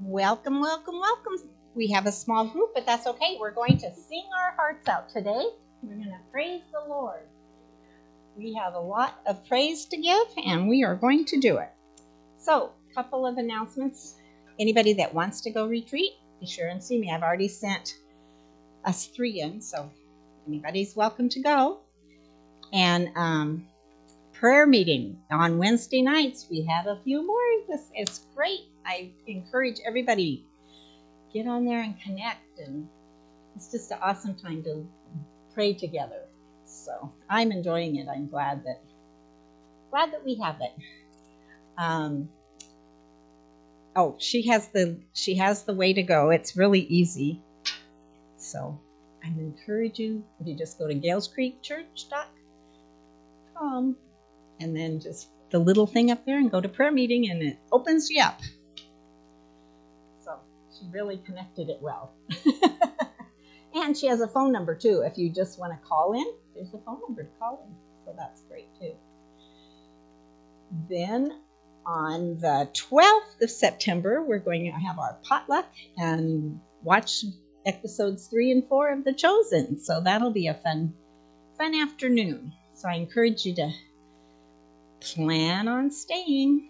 Welcome, welcome, welcome. We have a small group, but that's okay. We're going to sing our hearts out today. We're going to praise the Lord. We have a lot of praise to give, and we are going to do it. So, a couple of announcements. Anybody that wants to go retreat, be sure and see me. I've already sent us 3 in, so anybody's welcome to go. And prayer meeting on Wednesday nights. We have a few more. It's great. I encourage everybody, get on there and connect, and it's just an awesome time to pray together. So I'm enjoying it. I'm glad that we have it. She has the way to go. It's really easy. So I encourage you just go to galescreekchurch.com and then just the little thing up there and go to prayer meeting, and it opens you up. So she really connected it well. And she has a phone number too. If you just want to call in, there's a phone number to call in. So that's great too. Then on the 12th of September, we're going to have our potluck and watch episodes 3 and 4 of The Chosen. So that'll be a fun afternoon. So I encourage you to plan on staying.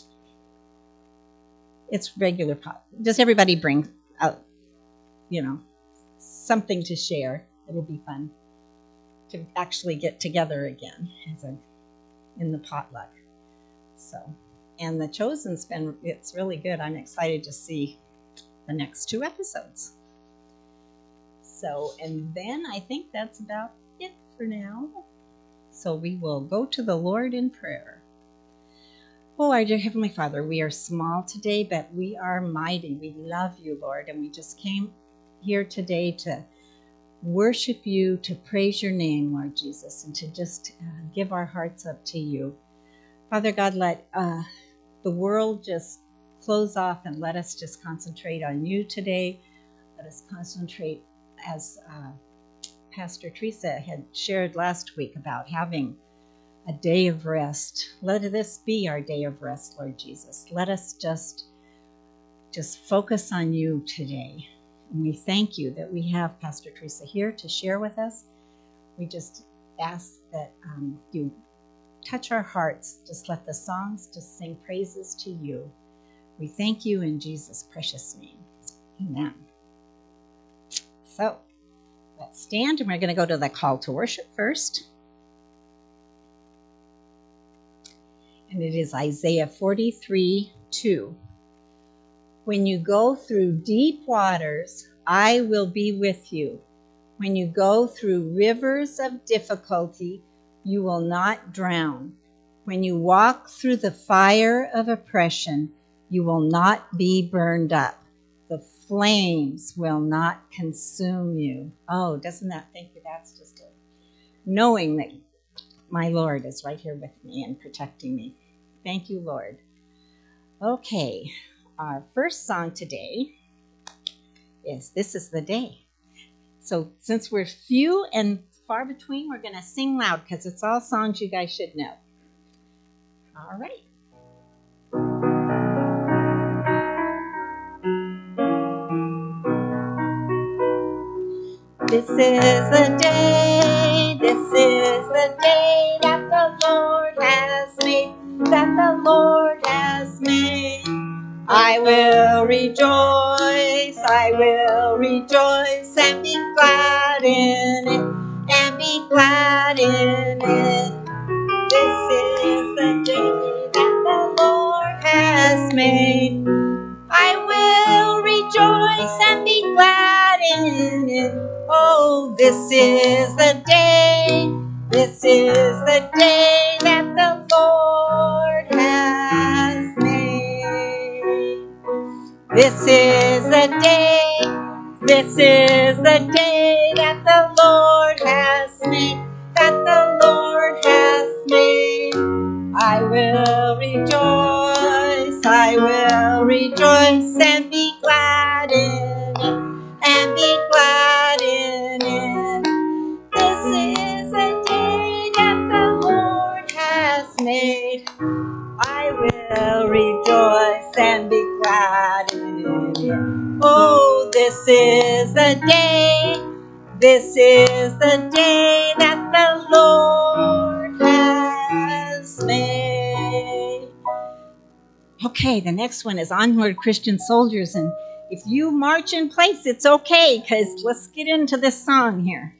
It's regular pot. Just everybody bring out, something to share. It'll be fun to actually get together again in the potluck. So, and The Chosen's it's really good. I'm excited to see the next 2 episodes. So, and then I think that's about it for now. So we will go to the Lord in prayer. Oh, our dear Heavenly Father, we are small today, but we are mighty. We love you, Lord, and we just came here today to worship you, to praise your name, Lord Jesus, and to just give our hearts up to you. Father God, let the world just close off and let us just concentrate on you today. Let us concentrate, as Pastor Teresa had shared last week, about having a day of rest. Let this be our day of rest, Lord Jesus. Let us just focus on you today. And we thank you that we have Pastor Teresa here to share with us. We just ask that you touch our hearts. Just let the songs just sing praises to you. We thank you in Jesus' precious name. Amen. So let's stand, and we're going to go to the call to worship first. And it is Isaiah 43:2. When you go through deep waters, I will be with you. When you go through rivers of difficulty, you will not drown. When you walk through the fire of oppression, you will not be burned up. The flames will not consume you. Oh, doesn't that thank you? That's just knowing that my Lord is right here with me and protecting me. Thank you, Lord. Okay, our first song today is This Is the Day. So since we're few and far between, we're going to sing loud because it's all songs you guys should know. All right. This is the day that the Lord has made, I will rejoice and be glad in it, This is the day that the Lord has made. I will rejoice and be glad in it. Oh, this is the day that the Lord has made. This is the day that the Lord has made, I will rejoice and be glad in it, This is the day that the Lord has made. I will rejoice and be glad in it. Oh, this is the day. This is the day that the Lord has made. Okay, the next one is Onward, Christian Soldiers. And if you march in place, it's okay, because let's get into this song here.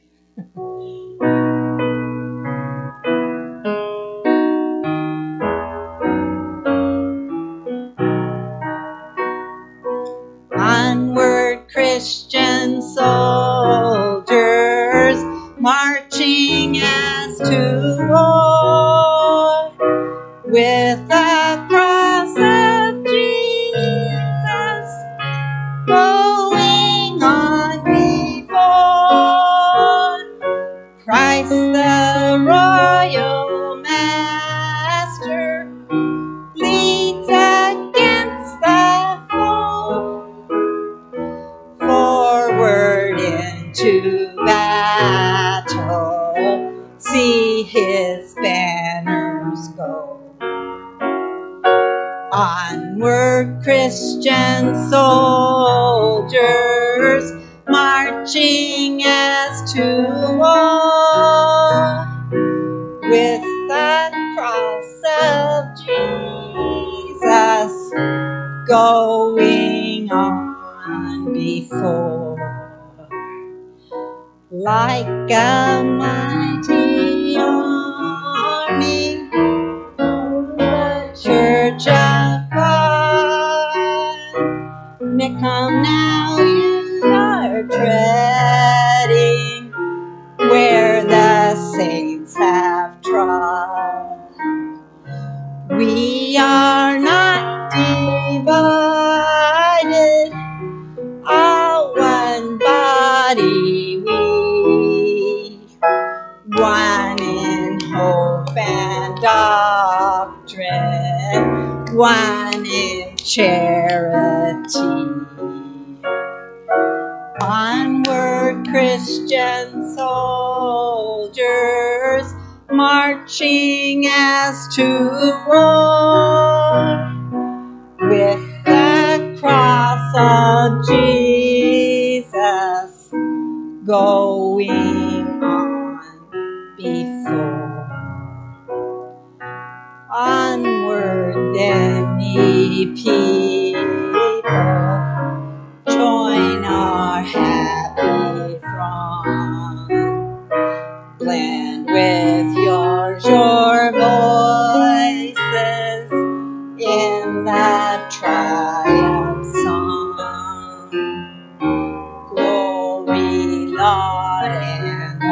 Onward, Christian soldiers, marching as to war, with the cross of Jesus going on before. Christ the royal master leads against the foe, forward into battle, see his banners go. Onward, Christian soldiers, marching as to war, with the cross of Jesus going on before. Like a mighty army, the Church of God, come now, you are treading where the saints have trod. We are not divided, all one body we, one in hope and doctrine, one in charity. Onward, Christian soldiers, marching as to war, with the cross of Jesus going on before. Onward then, ye people, join our happy throng. Blend with yours your voices in the triumph song. Glory, laud, and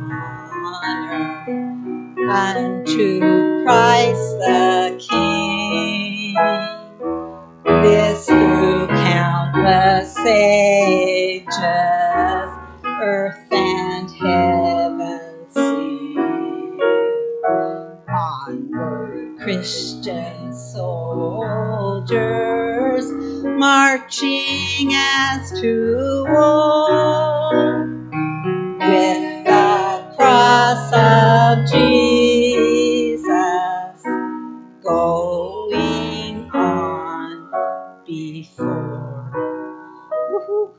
honor unto Christ the King. This through countless ages, earth and heaven sing. Onward, Christian soldiers, marching as to war, with the cross of Jesus going on before. Woohoo.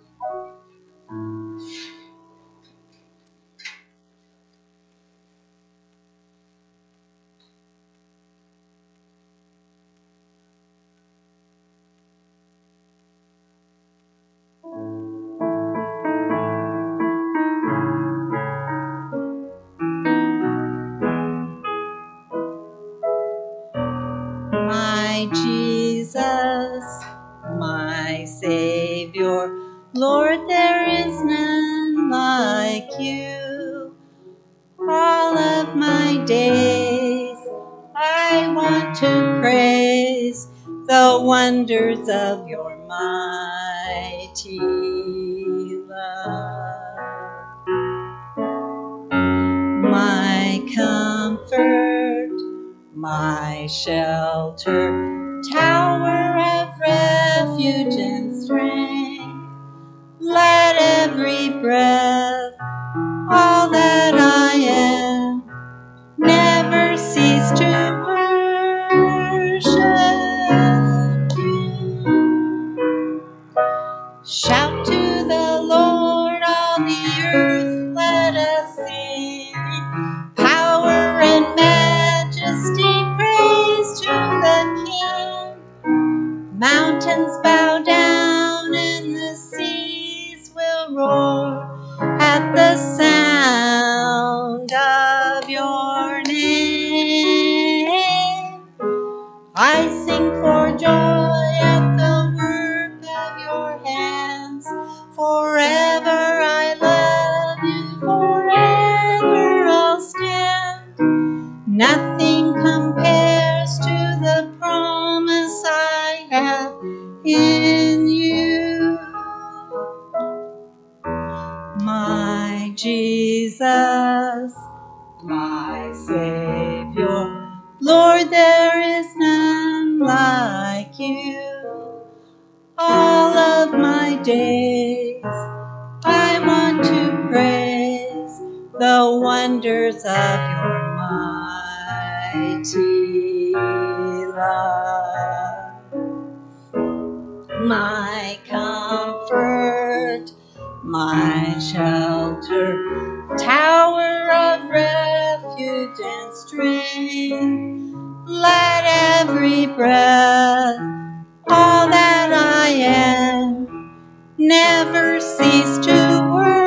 My Jesus, my Savior, Lord, there is none like you. All of my days I want to praise the wonders of your mighty love. My comfort, my shelter, tower of refuge and strength, let every breath, all that I am, never cease to worship you. Shout to the Lord, all the earth, let us sing. Power and majesty, praise to the King. Mountains bow down and the seas will roar at the sound of your name. I sing for joy at the work of your hands. Forever I love you, forever I'll stand. Nothing compares to the promise I have in you. My Jesus, my Savior, Lord, there is none like you. All of my days I want to praise the wonders of your mighty love. My comfort, my shelter, tower of refuge and strength. Let every breath, all that I am, never cease to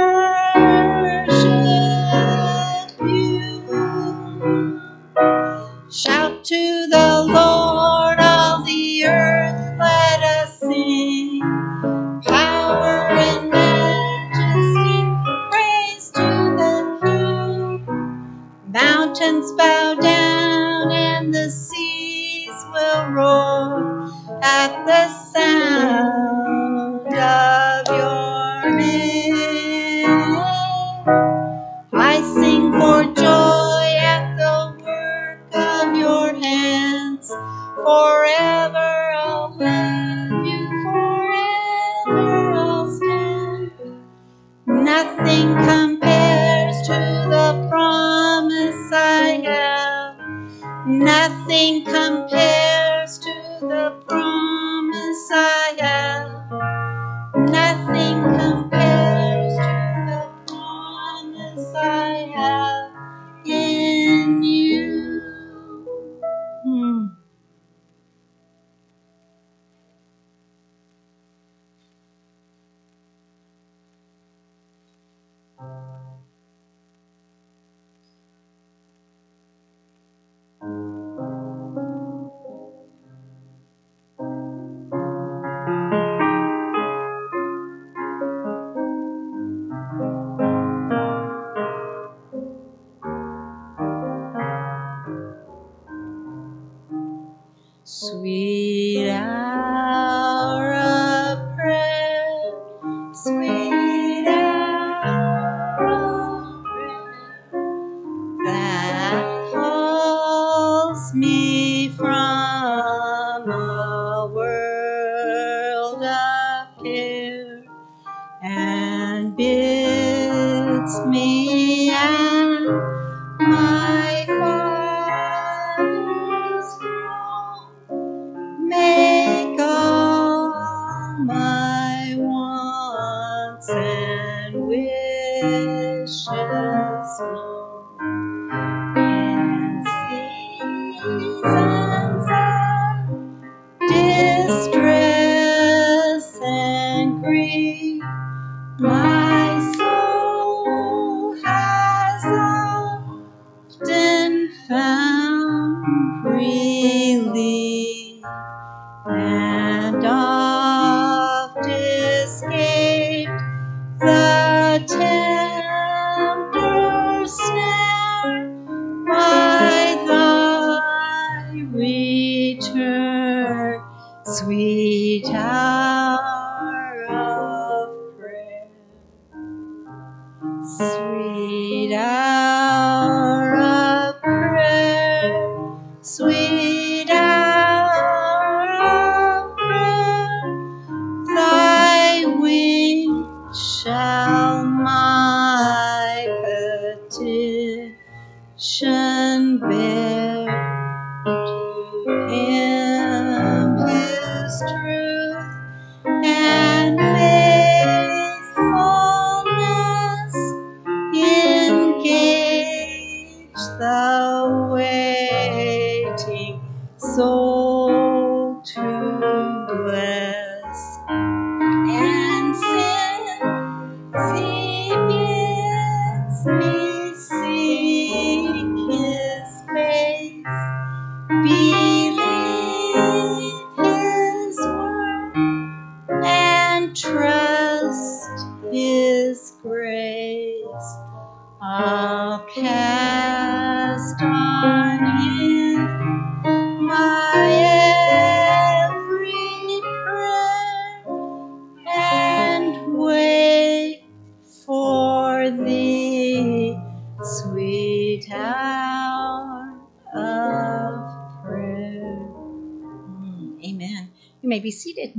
worship you. Shout to the Lord, all the earth, let us sing. Power and majesty, praise to the King. Mountains bow down and the seas will roar at the sound of your name. I sing for joy at the work of your hands. Forever I'll love you, forever I'll stand. Nothing compares to the promise I have. Nothing compares to the promise I have. Nothing compares to the promise I have in you. Sweet hour of prayer, sweet hour of prayer, that calls me from a world of care and bids me at my Father's throne make all my wants and wishes known. In seasons of distress and grief, my soul has often found relief and oft escaped the tempter's snare by thy return, sweet hour of prayer. Sweet hour of prayer, sweet hour of prayer, thy wings shall my petition bear. To him his truth and may be seated.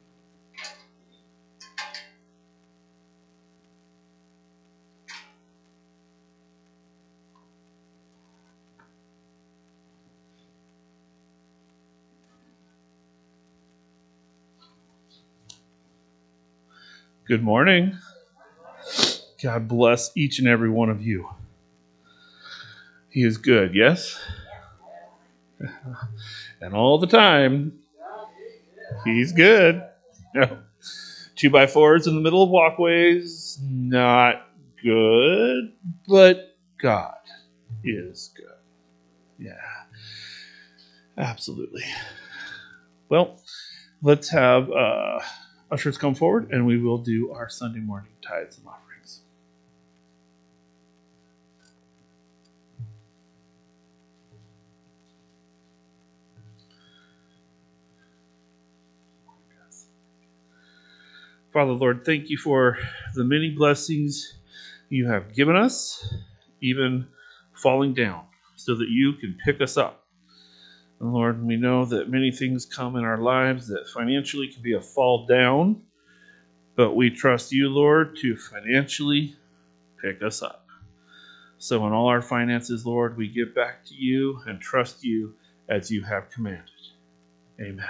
Good morning. God bless each and every one of you. He is good, yes? And all the time, He's good. No. 2x4s in the middle of walkways, not good, but God is good. Yeah, absolutely. Well, let's have ushers come forward and we will do our Sunday morning tithes and offerings. Father, Lord, thank you for the many blessings you have given us, even falling down, so that you can pick us up. And Lord, we know that many things come in our lives that financially can be a fall down, but we trust you, Lord, to financially pick us up. So in all our finances, Lord, we give back to you and trust you as you have commanded. Amen.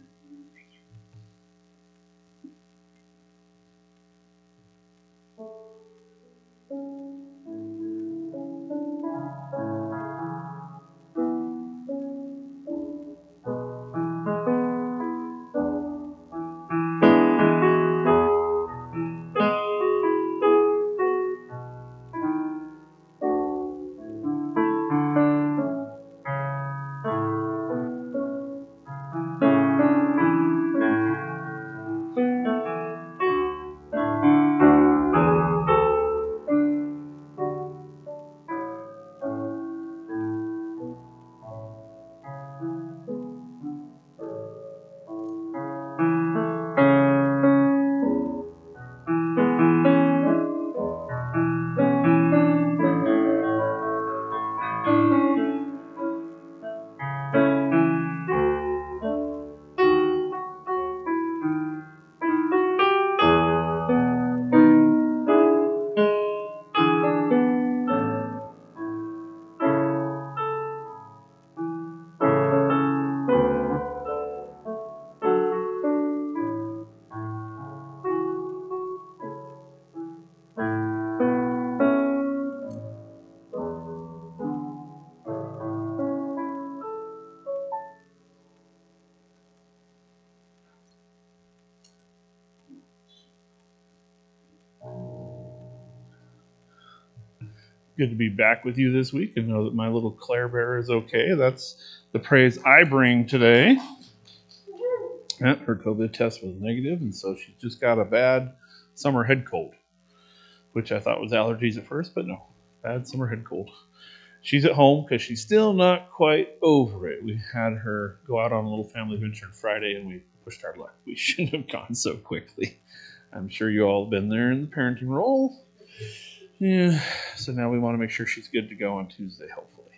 Good to be back with you this week and know that my little Claire Bear is okay. That's the praise I bring today. Yeah, her COVID test was negative, and so she just got a bad summer head cold, which I thought was allergies at first, but no, bad summer head cold. She's at home because she's still not quite over it. We had her go out on a little family adventure on Friday, and we pushed our luck. We shouldn't have gone so quickly. I'm sure you all have been there in the parenting role. Yeah, so now we want to make sure she's good to go on Tuesday, hopefully.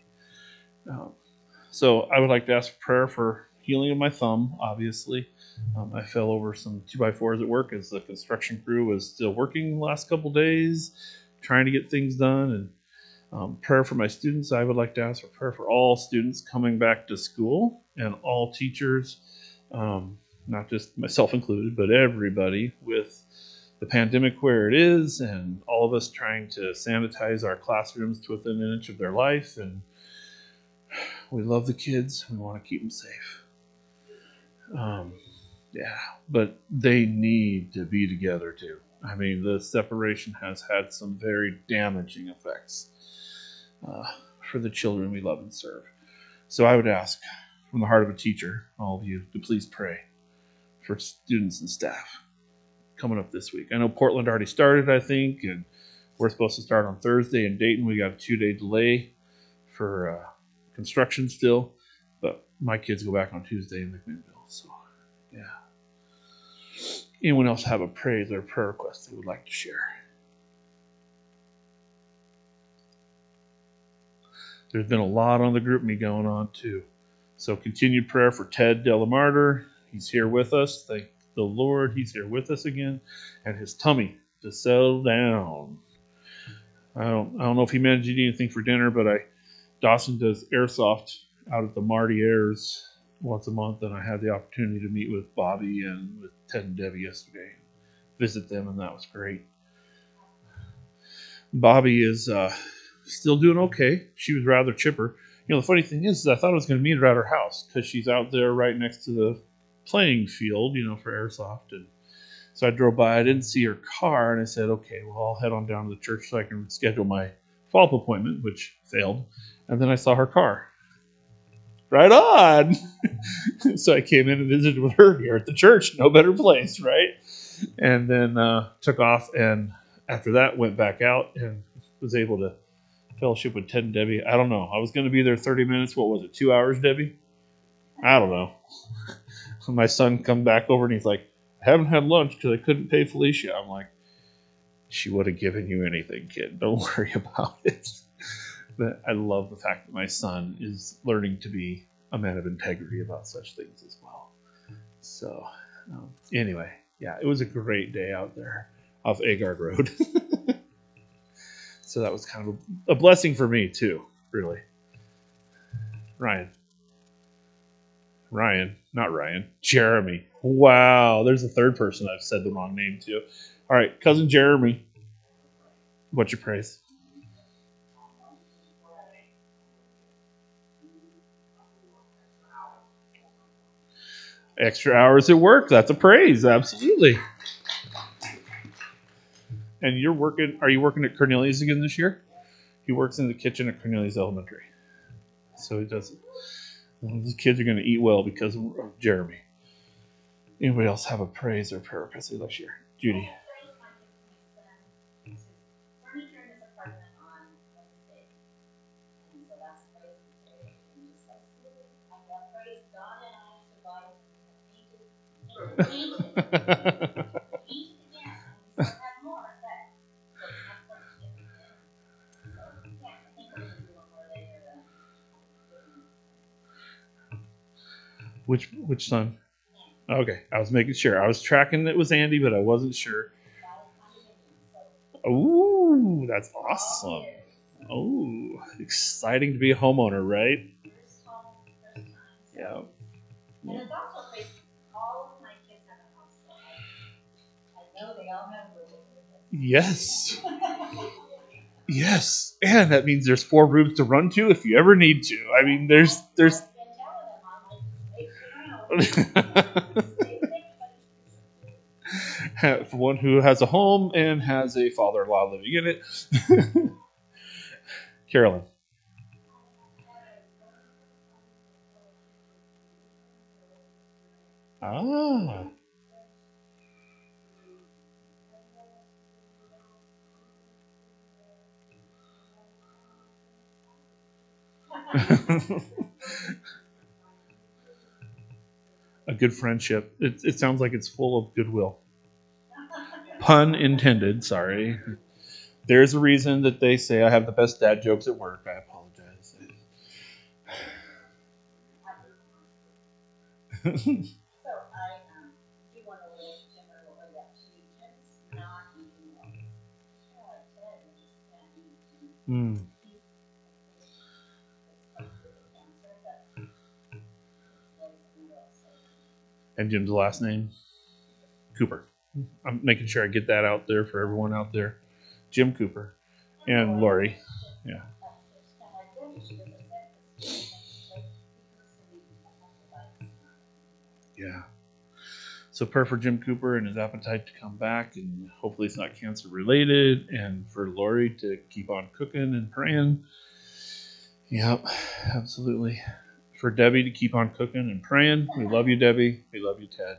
So I would like to ask for prayer for healing of my thumb, obviously. I fell over some 2x4s at work as the construction crew was still working the last couple days, trying to get things done. And prayer for my students. I would like to ask for prayer for all students coming back to school and all teachers, not just myself included, but everybody with the pandemic where it is, and all of us trying to sanitize our classrooms to within an inch of their life. And we love the kids. We want to keep them safe. Yeah, but they need to be together too. I mean, the separation has had some very damaging effects for the children we love and serve. So I would ask from the heart of a teacher, all of you, to please pray for students and staff coming up this week. I know Portland already started, I think, and we're supposed to start on Thursday in Dayton. We got a 2-day delay for construction still, but my kids go back on Tuesday in McMinnville. So, yeah. Anyone else have a praise or prayer request they would like to share? There's been a lot on the group me going on too. So continued prayer for Ted Delamarter. He's here with us. Thank the Lord, he's here with us again, and his tummy to settle down. I don't know if he managed to eat anything for dinner, but Dawson does airsoft out at the Marty Airs once a month, and I had the opportunity to meet with Bobby and with Ted and Debbie yesterday, visit them, and that was great. Bobby is still doing okay. She was rather chipper. The funny thing is I thought I was going to meet her at her house because she's out there right next to the playing field, for airsoft. And so I drove by. I didn't see her car, and I said, okay, well, I'll head on down to the church so I can schedule my follow-up appointment, which failed. And then I saw her car. Right on! So I came in and visited with her here at the church. No better place, right? And then took off, and after that went back out and was able to fellowship with Ted and Debbie. I don't know. I was going to be there 30 minutes. What was it, 2 hours, Debbie? I don't know. My son come back over, and he's like, I haven't had lunch because I couldn't pay Felicia. I'm like, she would have given you anything, kid. Don't worry about it. But I love the fact that my son is learning to be a man of integrity about such things as well. So anyway, yeah, it was a great day out there off Agard Road. So that was kind of a blessing for me too, really. Jeremy. Wow, there's a third person I've said the wrong name to. All right, cousin Jeremy, what's your praise? Extra hours at work, that's a praise, absolutely. And are you working at Cornelius again this year? He works in the kitchen at Cornelius Elementary. So he does it. These kids are going to eat well because of Jeremy. Anybody else have a praise or prayer request they'd like to share? Judy. Which son? Okay, I was making sure. I was tracking it was Andy, but I wasn't sure. Ooh, that's awesome. Oh, exciting to be a homeowner, right? Yeah. And it's also crazy. All of my kids have a house, so I know they all have roommates. Yes. Yes, and that means there's 4 rooms to run to if you ever need to. I mean, there's. For one who has a home and has a father-in-law living in it. Carolyn. Ah. A good friendship. It sounds like it's full of goodwill. Pun intended, sorry. There's a reason that they say I have the best dad jokes at work. I apologize. Mm. And Jim's last name? Cooper. I'm making sure I get that out there for everyone out there. Jim Cooper and Lori. Yeah. Yeah. So prayer for Jim Cooper and his appetite to come back, and hopefully it's not cancer related, and for Lori to keep on cooking and praying. Yep, absolutely. For Debbie to keep on cooking and praying. We love you, Debbie. We love you, Ted.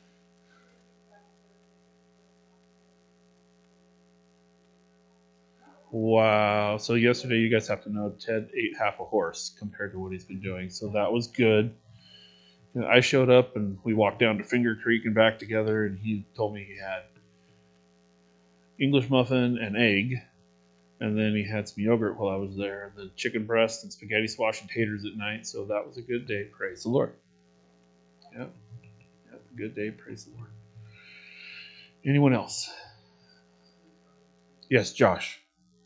Wow. So yesterday, you guys have to know, Ted ate half a horse compared to what he's been doing. So that was good. I showed up and we walked down to Finger Creek and back together, and he told me he had English muffin and egg, and then he had some yogurt while I was there, and then chicken breast and spaghetti squash and taters at night. So that was a good day. Praise the Lord. Yep. good day. Praise the Lord. Anyone else? Yes, Josh.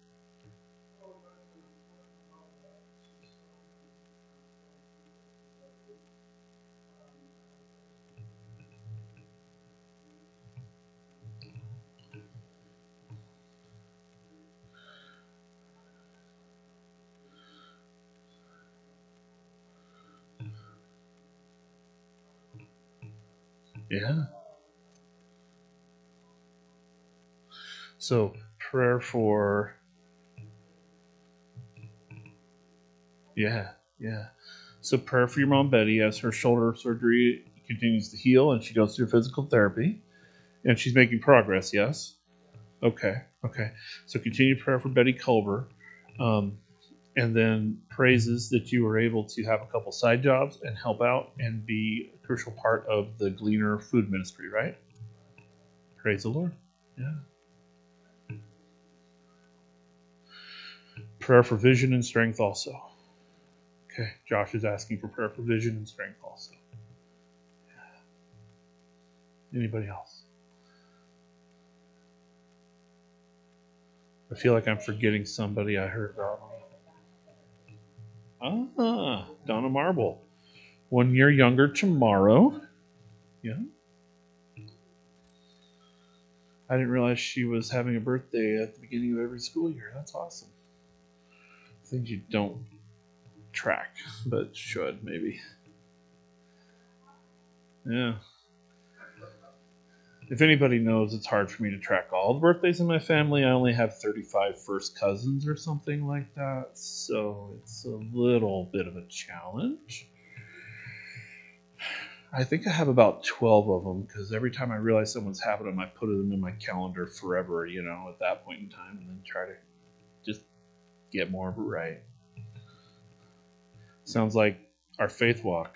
Yeah. So prayer for, yeah. So prayer for your mom Betty as her shoulder surgery continues to heal and she goes through physical therapy and she's making progress. Yes. Okay. So continue prayer for Betty Culver, and then praises that you were able to have a couple side jobs and help out and be a crucial part of the Gleaner food ministry. Right. Praise the Lord. Yeah. Prayer for vision and strength also. Okay, Josh is asking for prayer for vision and strength also. Anybody else? I feel like I'm forgetting somebody I heard about. Donna Marble. 1 year younger tomorrow. Yeah. I didn't realize she was having a birthday at the beginning of every school year. That's awesome. Things you don't track, but should maybe. Yeah. If anybody knows, it's hard for me to track all the birthdays in my family. I only have 35 first cousins or something like that, so it's a little bit of a challenge. I think I have about 12 of them because every time I realize someone's having them, I put them in my calendar forever, at that point in time, and then try to just get more of it right. Sounds like our faith walk.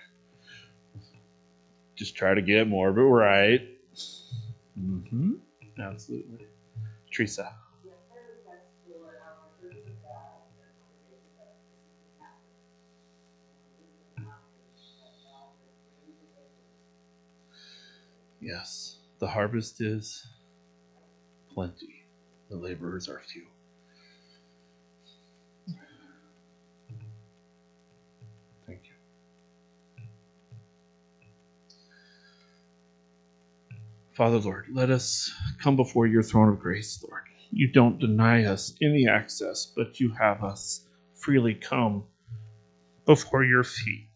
Just try to get more of it right. Mm-hmm. Absolutely. Teresa. Yes, the harvest is plenty. The laborers are few. Thank you. Father, Lord, let us come before your throne of grace, Lord. You don't deny us any access, but you have us freely come before your feet.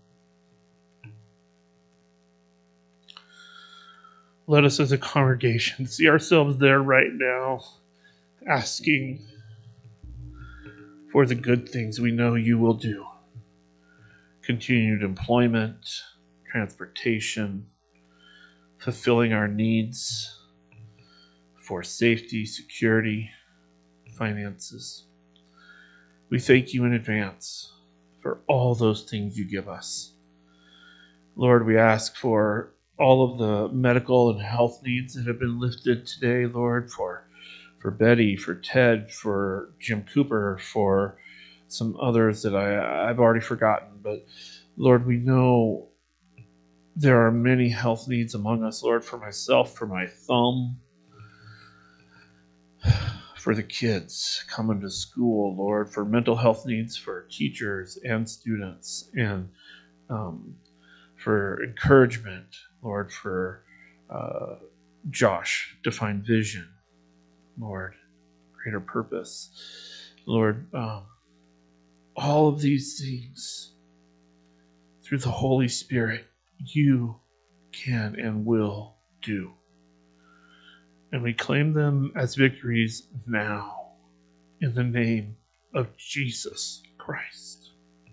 Let us as a congregation see ourselves there right now, asking for the good things we know you will do. Continued employment, transportation, fulfilling our needs for safety, security, finances. We thank you in advance for all those things you give us. Lord, we ask for all of the medical and health needs that have been lifted today, Lord, for Betty, for Ted, for Jim Cooper, for some others that I've already forgotten. But Lord, we know there are many health needs among us, Lord, for myself, for my thumb, for the kids coming to school, Lord, for mental health needs for teachers and students, and for encouragement, Lord, for Josh to find vision, Lord, greater purpose. Lord, all of these things, through the Holy Spirit, you can and will do. And we claim them as victories now, in the name of Jesus Christ.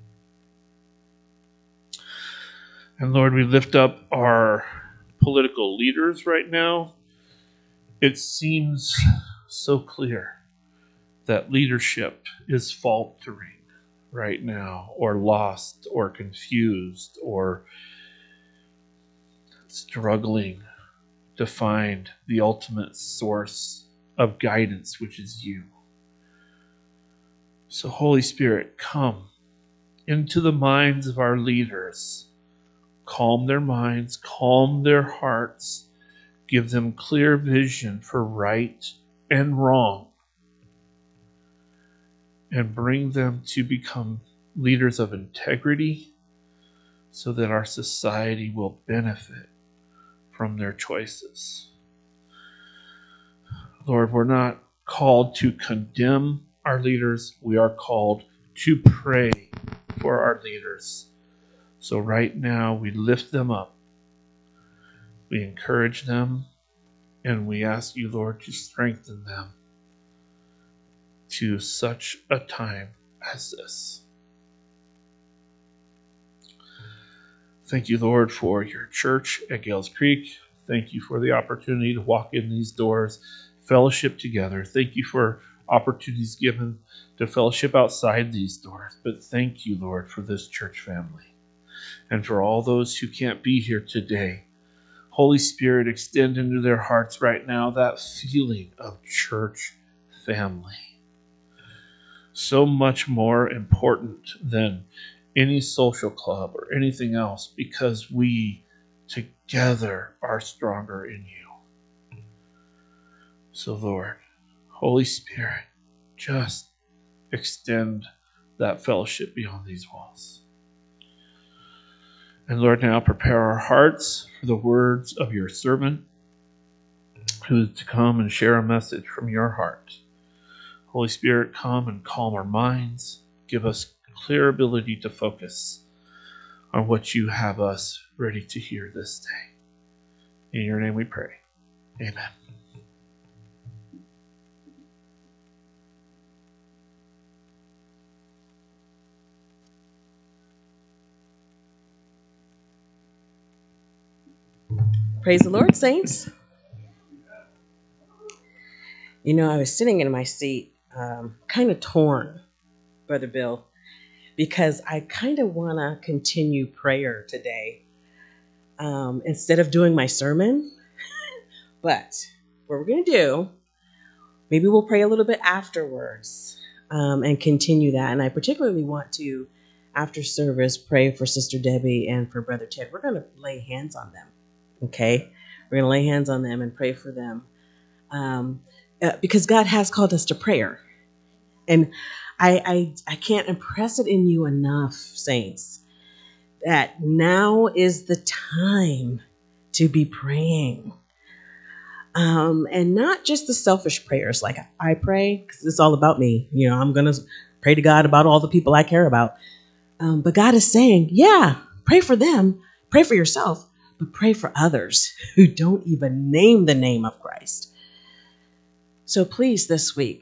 And Lord, we lift up our political leaders right now. It seems so clear that leadership is faltering right now, or lost, or confused, or struggling to find the ultimate source of guidance, which is you. So, Holy Spirit, come into the minds of our leaders. calm their minds, calm their hearts, give them clear vision for right and wrong, and bring them to become leaders of integrity so that our society will benefit from their choices. Lord, we're not called to condemn our leaders. We are called to pray for our leaders. So right now, we lift them up. We encourage them, and we ask you, Lord, to strengthen them to such a time as this. Thank you, Lord, for your church at Gales Creek. Thank you for the opportunity to walk in these doors, fellowship together. Thank you for opportunities given to fellowship outside these doors. But thank you, Lord, for this church family. And for all those who can't be here today, Holy Spirit, extend into their hearts right now that feeling of church family. So much more important than any social club or anything else, because we together are stronger in you. So Lord, Holy Spirit, just extend that fellowship beyond these walls. And Lord, now prepare our hearts for the words of your servant who is to come and share a message from your heart. Holy Spirit, come and calm our minds. Give us clear ability to focus on what you have us ready to hear this day. In your name we pray. Amen. Praise the Lord, saints. You know, I was sitting in my seat, kind of torn, Brother Bill, because I kind of want to continue prayer today instead of doing my sermon. But what we're going to do, maybe we'll pray a little bit afterwards and continue that. And I particularly want to, after service, pray for Sister Debbie and for Brother Ted. We're going to lay hands on them, okay? We're going to lay hands on them and pray for them because God has called us to prayer. And I can't impress it in you enough, saints, that now is the time to be praying. And not just the selfish prayers like I pray, because it's all about me. You know, I'm going to pray to God about all the people I care about. But God is saying, yeah, pray for them, pray for yourself, but pray for others who don't even name the name of Christ. So please, this week,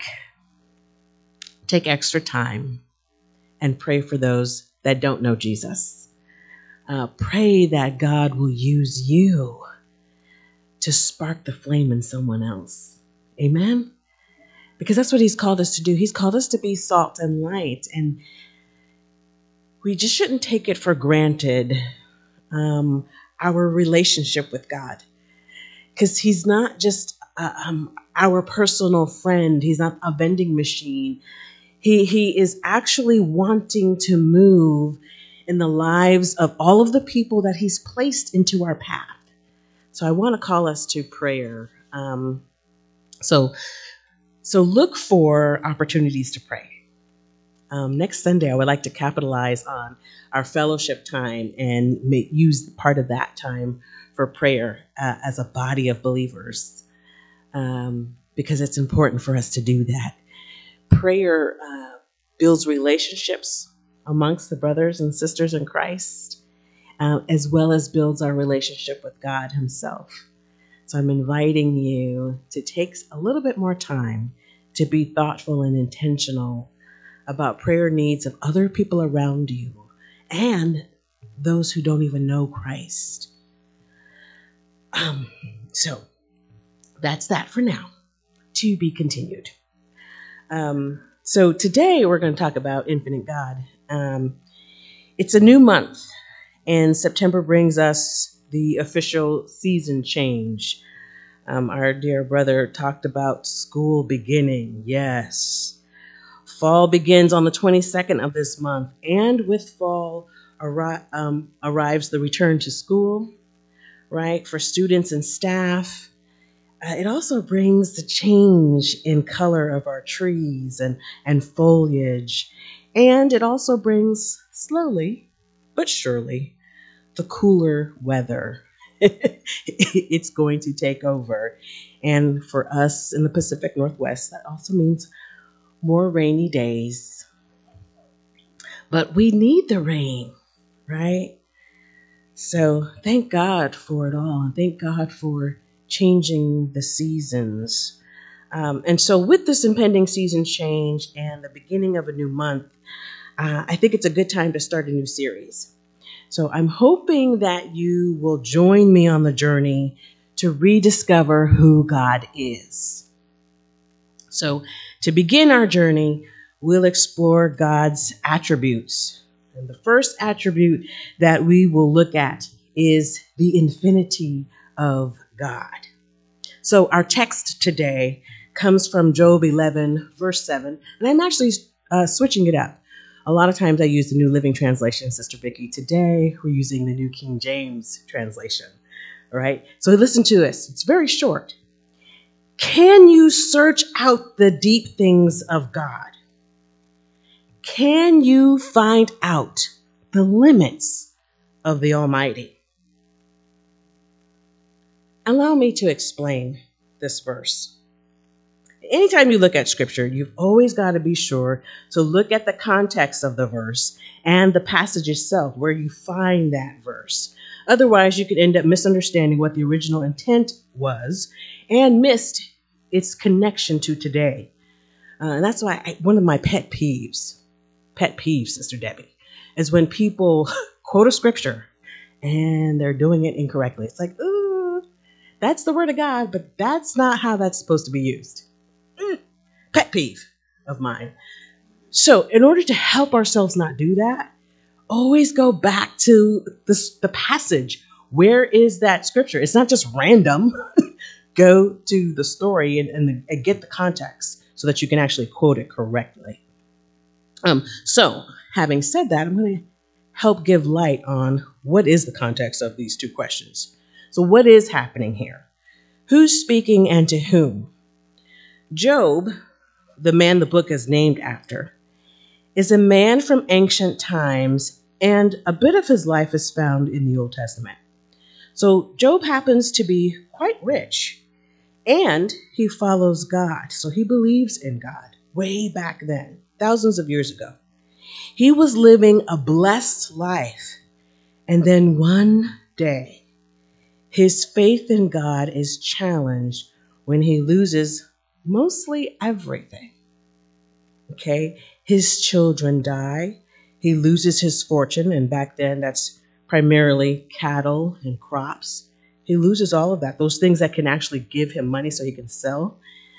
take extra time and pray for those that don't know Jesus. Pray that God will use you to spark the flame in someone else. Amen? Because that's what he's called us to do. He's called us to be salt and light. And we just shouldn't take it for granted, our relationship with God. Because he's not just our personal friend. He's not a vending machine. He is actually wanting to move in the lives of all of the people that he's placed into our path. So I want to call us to prayer. So look for opportunities to pray. Next Sunday, I would like to capitalize on our fellowship time and use part of that time for prayer as a body of believers, because it's important for us to do that. Prayer builds relationships amongst the brothers and sisters in Christ, as well as builds our relationship with God himself. So I'm inviting you to take a little bit more time to be thoughtful and intentional about prayer needs of other people around you and those who don't even know Christ. So that's that for now. To be continued. So today we're going to talk about Infinite God. It's a new month, and September brings us the official season change. Our dear brother talked about school beginning. Yes. Fall begins on the 22nd of this month, and with fall, arrives the return to school, right, for students and staff. It also brings the change in color of our trees and foliage. And it also brings, slowly but surely, the cooler weather. It's going to take over. And for us in the Pacific Northwest, that also means more rainy days. But we need the rain, right? So thank God for it all. And thank God for changing the seasons. And so, with this impending season change and the beginning of a new month, I think it's a good time to start a new series. So, I'm hoping that you will join me on the journey to rediscover who God is. So, to begin our journey, we'll explore God's attributes. And the first attribute that we will look at is the infinity of God. So our text today comes from Job 11, verse 7. And I'm actually switching it up. A lot of times I use the New Living Translation, Sister Vicky. Today we're using the New King James translation. All right? So listen to this. It's very short. Can you search out the deep things of God? Can you find out the limits of the Almighty? Allow me to explain this verse. Anytime you look at scripture, you've always got to be sure to look at the context of the verse and the passage itself, where you find that verse. Otherwise, you could end up misunderstanding what the original intent was and missed its connection to today. And that's why one of my pet peeves, Sister Debbie, is when people quote a scripture and they're doing it incorrectly. It's like, ooh, that's the word of God, but that's not how that's supposed to be used. Pet peeve of mine. So in order to help ourselves not do that, always go back to the passage. Where is that scripture? It's not just random. Go to the story and get the context so that you can actually quote it correctly. So having said that, I'm going to help give light on what is the context of these two questions. So what is happening here? Who's speaking and to whom? Job, the man the book is named after, is a man from ancient times, and a bit of his life is found in the Old Testament. So Job happens to be quite rich, and he follows God. So he believes in God way back then, thousands of years ago. He was living a blessed life, and then one day, his faith in God is challenged when he loses mostly everything. Okay? His children die. He loses his fortune, and back then that's primarily cattle and crops. He loses all of that, those things that can actually give him money so he can sell.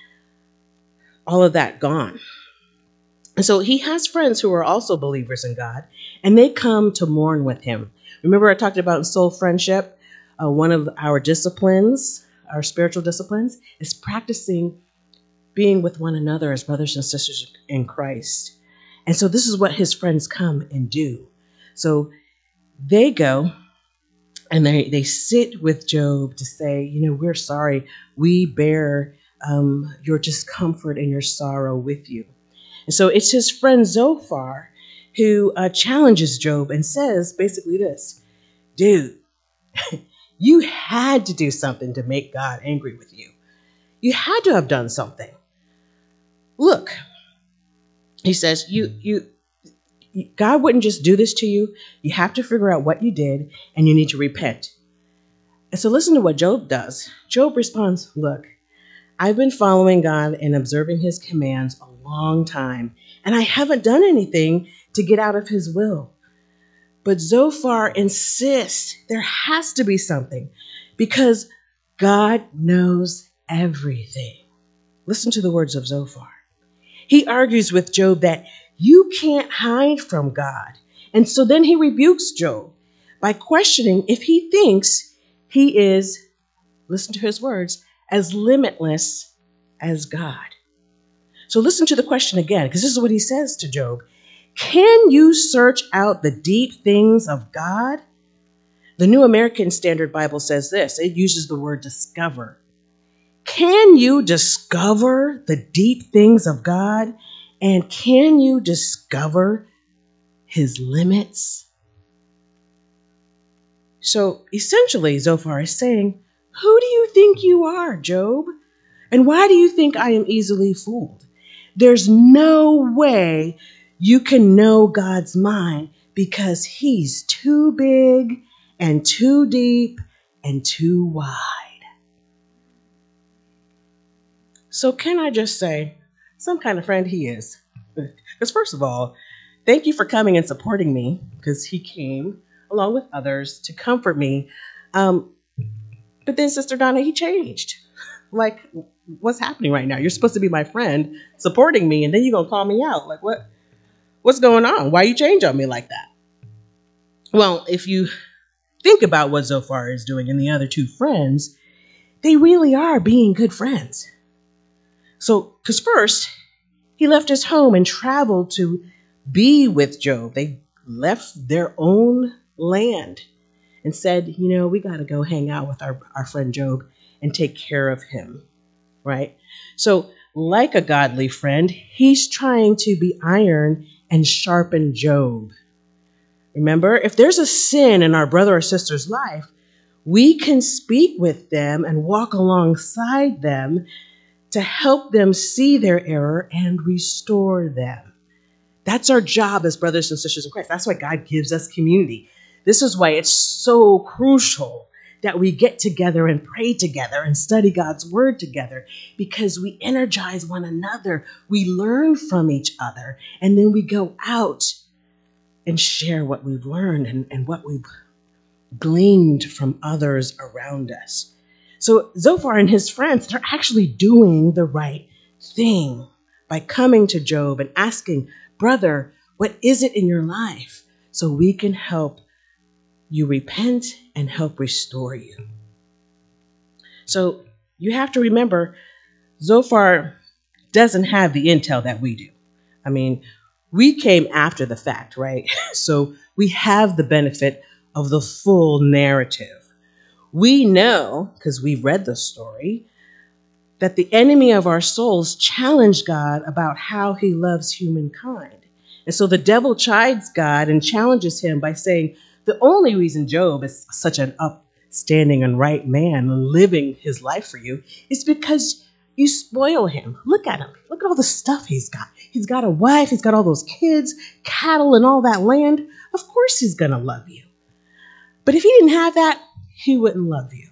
All of that gone. And so he has friends who are also believers in God, and they come to mourn with him. Remember I talked about in soul friendship? One of our disciplines, our spiritual disciplines, is practicing being with one another as brothers and sisters in Christ. And so this is what his friends come and do. So they go and they sit with Job to say, we're sorry. We bear your discomfort and your sorrow with you. And so it's his friend Zophar who challenges Job and says basically this: dude, you had to do something to make God angry with you. You had to have done something. Look, he says, God wouldn't just do this to you. You have to figure out what you did, and you need to repent. And so listen to what Job does. Job responds, look, I've been following God and observing his commands a long time, and I haven't done anything to get out of his will. But Zophar insists there has to be something because God knows everything. Listen to the words of Zophar. He argues with Job that you can't hide from God. And so then he rebukes Job by questioning if he thinks he is, listen to his words, as limitless as God. So listen to the question again, because this is what he says to Job. Can you search out the deep things of God? The New American Standard Bible says this. It uses the word discover. Can you discover the deep things of God? And can you discover his limits? So essentially, Zophar is saying, who do you think you are, Job? And why do you think I am easily fooled? There's no way you can know God's mind because he's too big and too deep and too wide. So can I just say, some kind of friend he is. Because first of all, thank you for coming and supporting me, because he came along with others to comfort me. But then Sister Donna, he changed. Like, what's happening right now? You're supposed to be my friend supporting me, and then you're going to call me out. Like, what's going on? Why you change on me like that? Well, if you think about what Zophar is doing and the other two friends, they really are being good friends. So, because first, he left his home and traveled to be with Job. They left their own land and said, we got to go hang out with our friend Job and take care of him, right? So, like a godly friend, he's trying to be iron and sharpen Job. Remember, if there's a sin in our brother or sister's life, we can speak with them and walk alongside them to help them see their error and restore them. That's our job as brothers and sisters in Christ. That's why God gives us community. This is why it's so crucial that we get together and pray together and study God's word together, because we energize one another. We learn from each other, and then we go out and share what we've learned and what we've gleaned from others around us. So Zophar and his friends, they're actually doing the right thing by coming to Job and asking, brother, what is it in your life? So we can help you repent and help restore you. So you have to remember, Zophar doesn't have the intel that we do. I mean, we came after the fact, right? So we have the benefit of the full narrative. We know, because we've read the story, that the enemy of our souls challenged God about how he loves humankind. And so the devil chides God and challenges him by saying, the only reason Job is such an upstanding and right man living his life for you is because you spoil him. Look at him. Look at all the stuff he's got. He's got a wife. He's got all those kids, cattle, and all that land. Of course he's going to love you. But if he didn't have that, he wouldn't love you.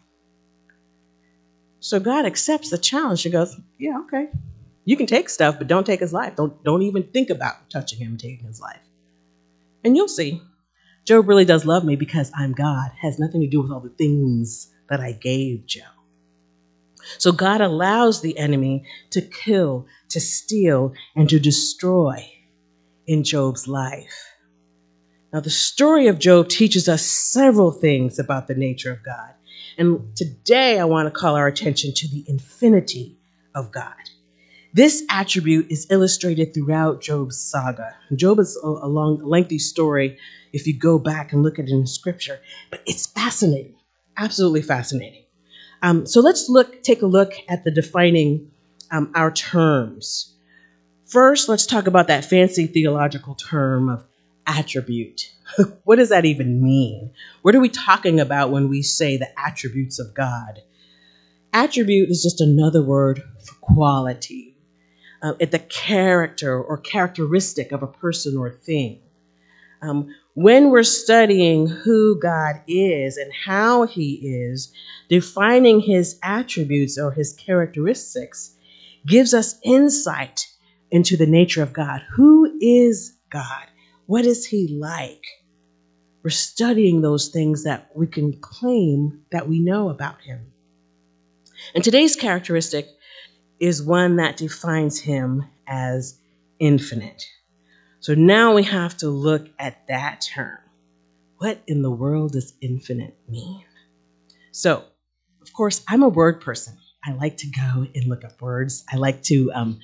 So God accepts the challenge and goes, yeah, okay. You can take stuff, but don't take his life. Don't even think about touching him and taking his life. And you'll see, Job really does love me because I'm God. It has nothing to do with all the things that I gave Job. So God allows the enemy to kill, to steal, and to destroy in Job's life. Now, the story of Job teaches us several things about the nature of God. And today I want to call our attention to the infinity of God. This attribute is illustrated throughout Job's saga. Job is a lengthy story if you go back and look at it in scripture, but it's fascinating, absolutely fascinating. So let's take a look at the defining our terms. First, let's talk about that fancy theological term of attribute. What does that even mean? What are we talking about when we say the attributes of God? Attribute is just another word for quality. It's the character or characteristic of a person or thing. When we're studying who God is and how he is, defining his attributes or his characteristics gives us insight into the nature of God. Who is God? What is he like? We're studying those things that we can claim that we know about him. And today's characteristic is one that defines him as infinite. So now we have to look at that term. What in the world does infinite mean? So, of course, I'm a word person. I like to go and look up words. I like to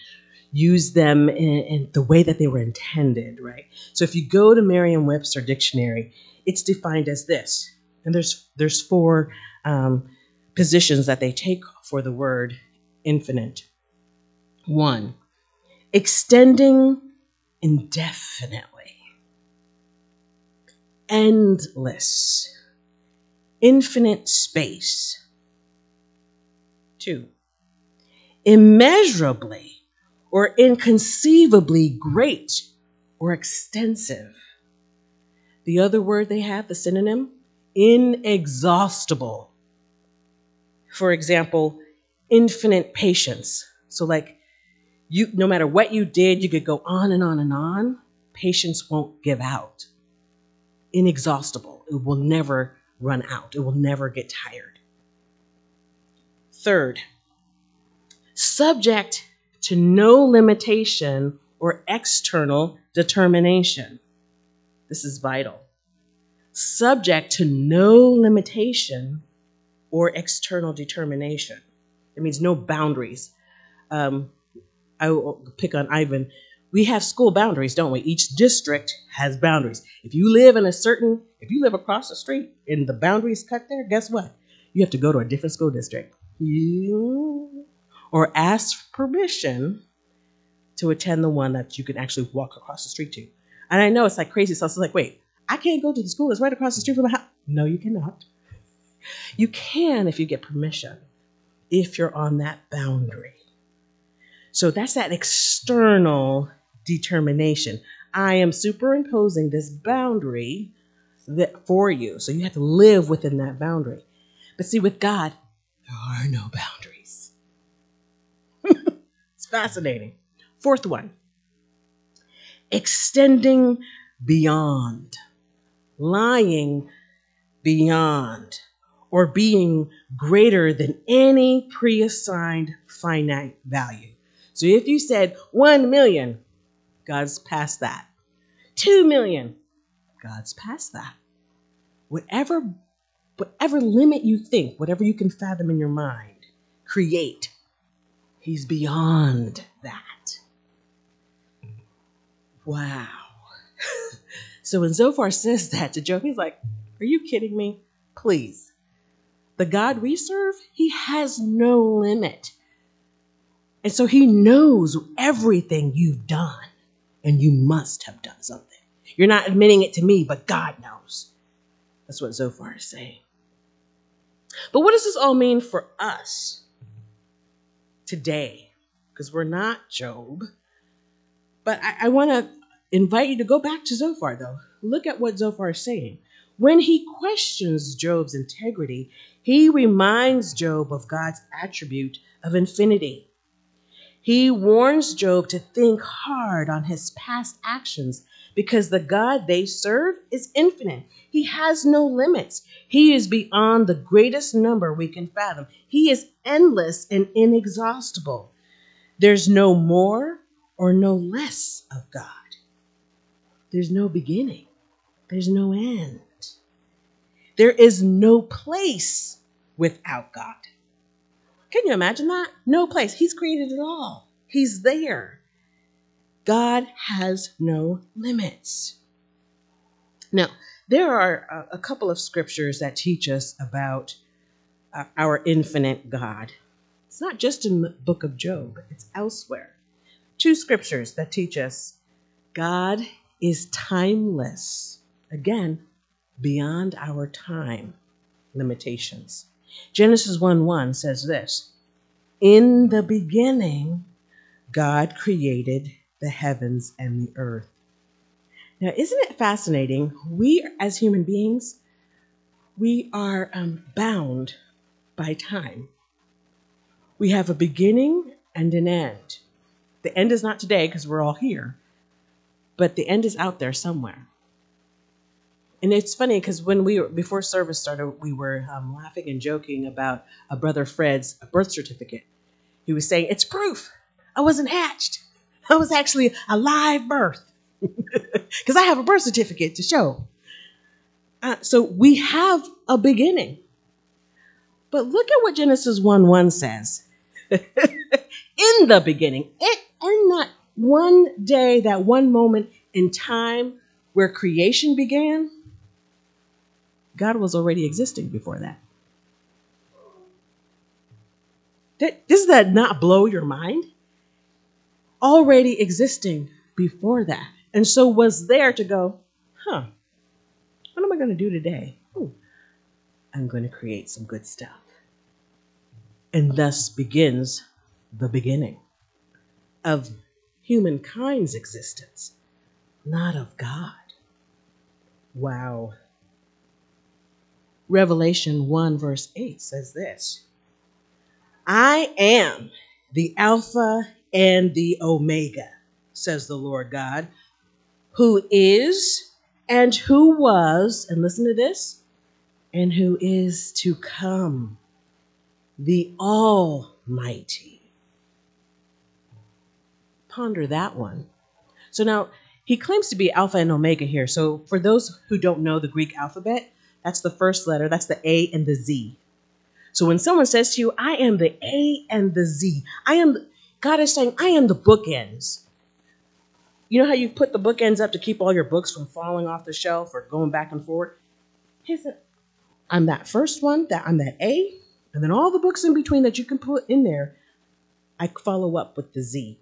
use them in the way that they were intended, right? So if you go to Merriam-Webster dictionary, it's defined as this. And there's four positions that they take for the word infinite. 1, extending indefinitely, endless, infinite space. 2, immeasurably or inconceivably great or extensive. The other word they have, the synonym, inexhaustible. For example, infinite patience. So like no matter what you did, you could go on and on and on. Patience won't give out. Inexhaustible. It will never run out. It will never get tired. 3rd, subject to no limitation or external determination. This is vital. Subject to no limitation or external determination. It means no boundaries. I will pick on Ivan. We have school boundaries, don't we? Each district has boundaries. If you live across the street and the boundaries cut there, guess what? You have to go to a different school district. Or ask permission to attend the one that you can actually walk across the street to. And I know it's like crazy. So it's like, wait, I can't go to the school that's right across the street from my house. No, you cannot. You can if you get permission, if you're on that boundary. So that's that external determination. I am superimposing this boundary for you. So you have to live within that boundary. But see, with God, there are no boundaries. It's fascinating. 4th one, extending beyond, lying beyond, or being greater than any pre-assigned finite value. So if you said 1 million, God's past that. 2 million, God's past that. Whatever limit you think, whatever you can fathom in your mind, create, He's beyond that. Wow. So when Zophar says that to Job, he's like, are you kidding me? Please. The God we serve, He has no limit. And so He knows everything you've done, and you must have done something. You're not admitting it to me, but God knows. That's what Zophar is saying. But what does this all mean for us today? Because we're not Job. But I want to invite you to go back to Zophar, though. Look at what Zophar is saying. When he questions Job's integrity, he reminds Job of God's attribute of infinity. He warns Job to think hard on his past actions because the God they serve is infinite. He has no limits. He is beyond the greatest number we can fathom. He is endless and inexhaustible. There's no more or no less of God. There's no beginning. There's no end. There is no place without God. Can you imagine that? No place. He's created it all. He's there. God has no limits. Now, there are a couple of scriptures that teach us about our infinite God. It's not just in the book of Job, it's elsewhere. 2 scriptures that teach us God is timeless. Again, beyond our time limitations. Genesis 1:1 says this, in the beginning, God created the heavens and the earth. Now, isn't it fascinating? We, as human beings, we are bound by time. We have a beginning and an end. The end is not today because we're all here, but the end is out there somewhere. And it's funny because before service started, we were laughing and joking about a brother Fred's birth certificate. He was saying, it's proof. I wasn't hatched. I was actually a live birth because I have a birth certificate to show. So we have a beginning. But look at what Genesis 1:1 says. In the beginning, And not one day, that one moment in time where creation began, God was already existing before that. Does that not blow your mind? Already existing before that. And so was there to go, what am I going to do today? I'm going to create some good stuff. And thus begins the beginning of humankind's existence, not of God. Wow. Revelation 1 verse 8 says this: I am the Alpha and the Omega, says the Lord God, who is and who was, and listen to this, and who is to come, the Almighty. Ponder that one. So now, he claims to be Alpha and Omega here. So for those who don't know the Greek alphabet, that's the first letter, that's the A and the Z. So when someone says to you, I am the A and the Z, God is saying, I am the bookends. You know how you put the bookends up to keep all your books from falling off the shelf or going back and forth? I'm that first one, I'm that A, and then all the books in between that you can put in there, I follow up with the Z.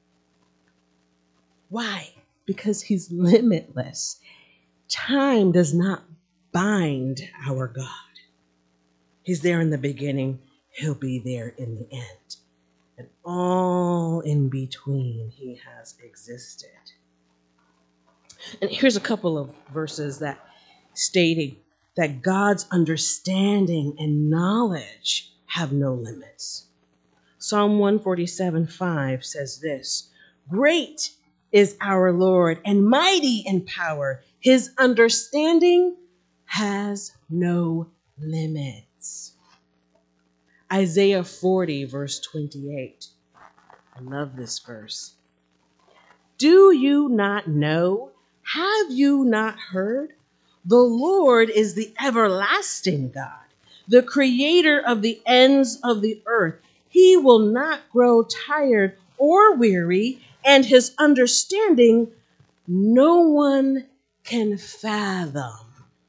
Why? Because he's limitless. Time does not bind our God. He's there in the beginning, he'll be there in the end. And all in between, he has existed. And here's a couple of verses that stating that God's understanding and knowledge have no limits. Psalm 147:5 says this: Great is our Lord and mighty in power. His understanding has no limits. Isaiah 40 verse 28. I love this verse. Do you not know? Have you not heard? The Lord is the everlasting God, the creator of the ends of the earth. He will not grow tired or weary, and his understanding no one can fathom.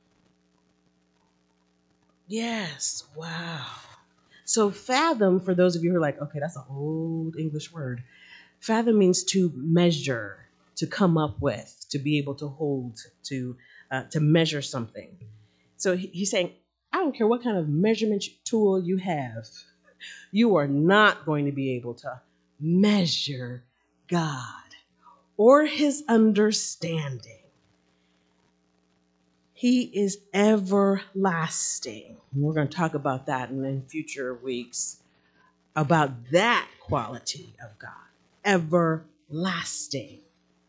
Yes, wow. So fathom, for those of you who are like, okay, that's an old English word. Fathom means to measure, to come up with, to be able to hold, to measure something. So he's saying, I don't care what kind of measurement tool you have, you are not going to be able to measure God or his understanding. He is everlasting. We're going to talk about that in future weeks, about that quality of God, everlasting.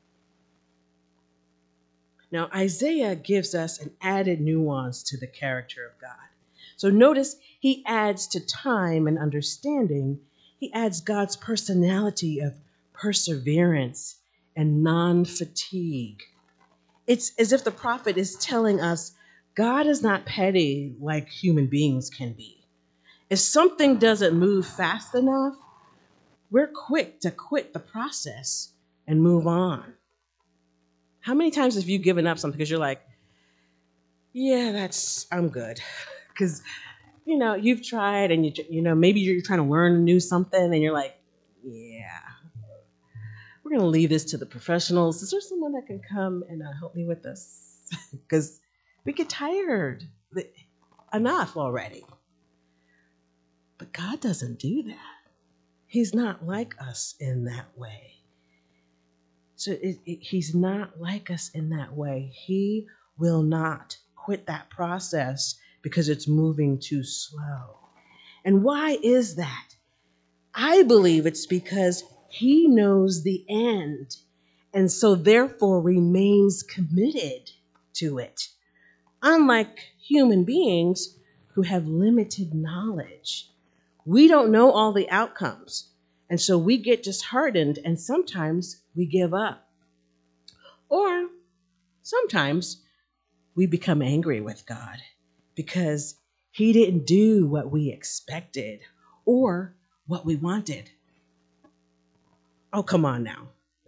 Now, Isaiah gives us an added nuance to the character of God. So notice he adds to time and understanding, he adds God's personality of perseverance and non-fatigue. It's as if the prophet is telling us God is not petty like human beings can be. If something doesn't move fast enough, we're quick to quit the process and move on. How many times have you given up something because you're like, yeah, I'm good. Because, you've tried and, maybe you're trying to learn new something and you're like, yeah, we're going to leave this to the professionals. Is there someone that can come and help me with this? Because we get tired. Enough already. But God doesn't do that. He's not like us in that way. So he's not like us in that way. He will not quit that process because it's moving too slow. And why is that? I believe it's because he knows the end, and so therefore remains committed to it. Unlike human beings who have limited knowledge, we don't know all the outcomes. And so we get disheartened and sometimes we give up. Or sometimes we become angry with God because he didn't do what we expected or what we wanted. Oh, come on now.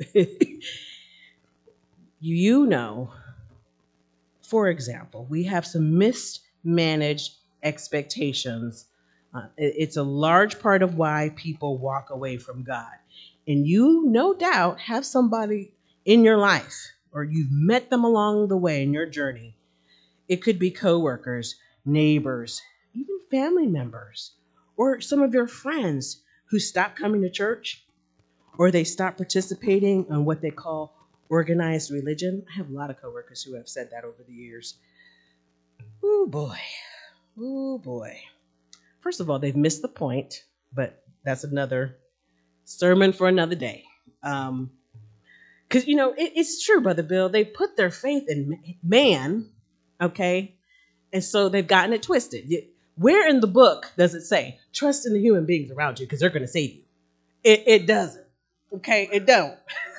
You know, for example, we have some mismanaged expectations. It's a large part of why people walk away from God. And you, no doubt, have somebody in your life, or you've met them along the way in your journey. It could be coworkers, neighbors, even family members, or some of your friends who stop coming to church, or they stop participating in what they call organized religion. I have a lot of coworkers who have said that over the years. Oh boy. Oh boy. First of all, they've missed the point, but that's another sermon for another day. Because, it's true, Brother Bill. They put their faith in man, okay? And so they've gotten it twisted. Where in the book does it say, trust in the human beings around you because they're going to save you? It doesn't. Okay, it don't.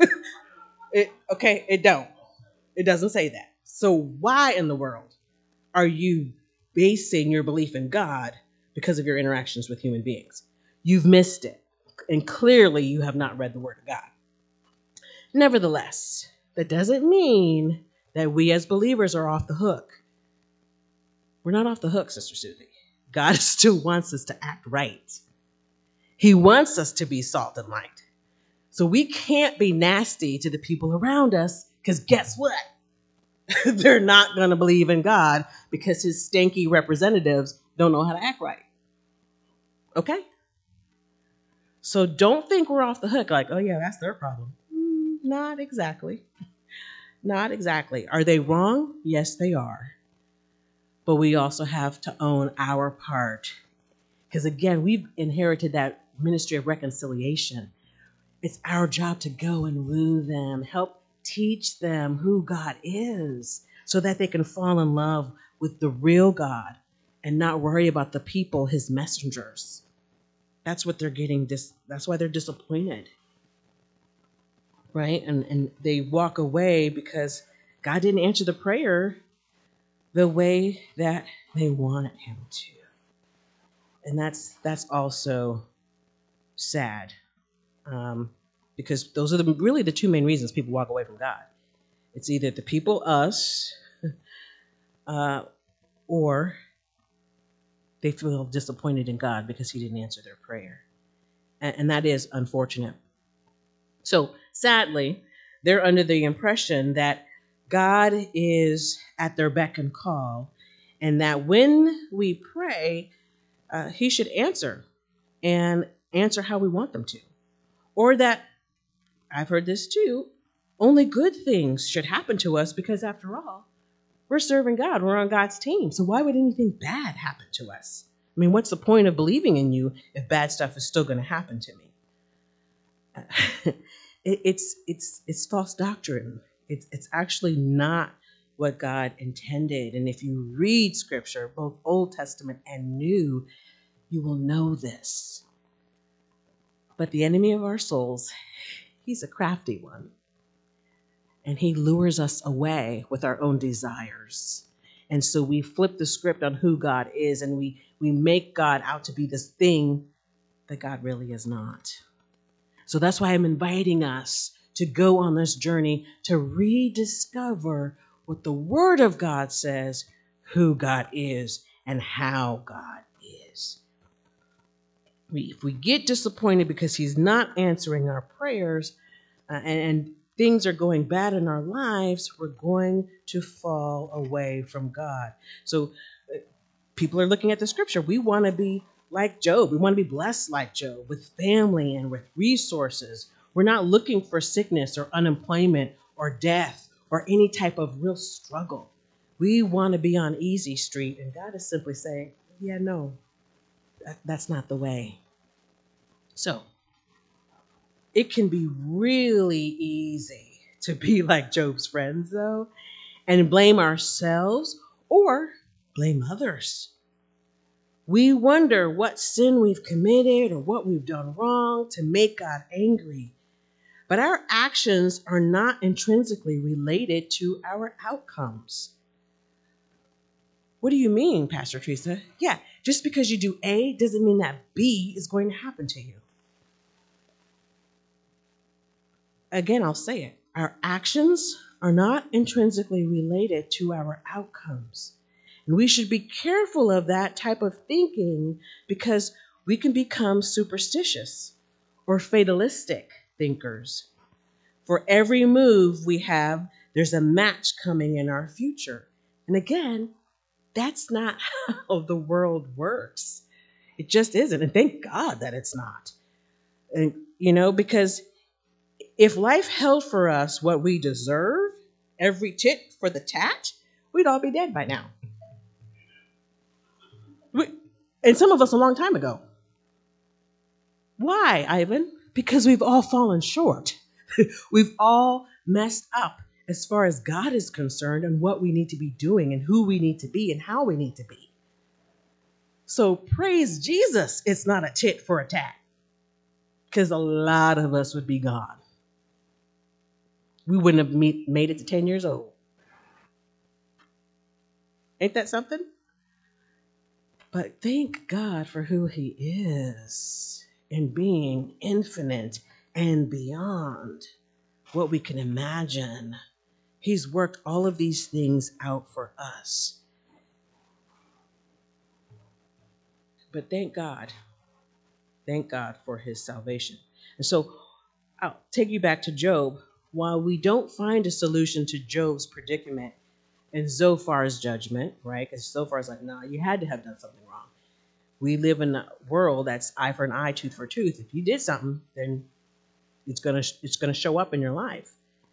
It don't. It doesn't say that. So why in the world are you basing your belief in God because of your interactions with human beings? You've missed it. And clearly you have not read the Word of God. Nevertheless, that doesn't mean that we as believers are off the hook. We're not off the hook, Sister Susie. God still wants us to act right. He wants us to be salt and light. So we can't be nasty to the people around us because guess what? They're not going to believe in God because his stanky representatives don't know how to act right. Okay? So don't think we're off the hook like, oh yeah, that's their problem. Not exactly. Not exactly. Are they wrong? Yes, they are. But we also have to own our part. Because again, we've inherited that ministry of reconciliation. It's our job to go and woo them, help teach them who God is so that they can fall in love with the real God and not worry about the people, his messengers. That's what they're getting. That's why they're disappointed. Right? And they walk away because God didn't answer the prayer the way that they wanted him to. And that's also sad. Because those are really the two main reasons people walk away from God. It's either the people, us, or they feel disappointed in God because he didn't answer their prayer. And that is unfortunate. So sadly, they're under the impression that God is at their beck and call, and that when we pray, he should answer and answer how we want them to. Or that, I've heard this too, only good things should happen to us because after all, we're serving God. We're on God's team. So why would anything bad happen to us? I mean, what's the point of believing in you if bad stuff is still going to happen to me? It's false doctrine. It's actually not what God intended. And if you read scripture, both Old Testament and New, you will know this. But the enemy of our souls, he's a crafty one. And he lures us away with our own desires. And so we flip the script on who God is, and we make God out to be this thing that God really is not. So that's why I'm inviting us to go on this journey to rediscover what the Word of God says, who God is, and how God is. If we get disappointed because he's not answering our prayers and things are going bad in our lives, we're going to fall away from God. So people are looking at the scripture. We want to be like Job. We want to be blessed like Job with family and with resources. We're not looking for sickness or unemployment or death or any type of real struggle. We want to be on easy street. And God is simply saying, yeah, no, that's not the way. So it can be really easy to be like Job's friends, though, and blame ourselves or blame others. We wonder what sin we've committed or what we've done wrong to make God angry. But our actions are not intrinsically related to our outcomes. What do you mean, Pastor Teresa? Yeah, just because you do A doesn't mean that B is going to happen to you. again, I'll say it, our actions are not intrinsically related to our outcomes. And we should be careful of that type of thinking because we can become superstitious or fatalistic thinkers. For every move we have, there's a match coming in our future. And again, that's not how the world works. It just isn't. And thank God that it's not. And, because if life held for us what we deserve, every tit for the tat, we'd all be dead by now. And some of us a long time ago. Why, Ivan? Because we've all fallen short. We've all messed up as far as God is concerned and what we need to be doing and who we need to be and how we need to be. So praise Jesus, it's not a tit for a tat. Because a lot of us would be gone. We wouldn't have made it to 10 years old. Ain't that something? But thank God for who he is in being infinite and beyond what we can imagine. He's worked all of these things out for us. But thank God. Thank God for his salvation. And so I'll take you back to Job. While we don't find a solution to Job's predicament in Zophar's judgment, right? Because Zophar's like, nah, you had to have done something wrong. We live in a world that's eye for an eye, tooth for tooth. If you did something, then it's gonna show up in your life.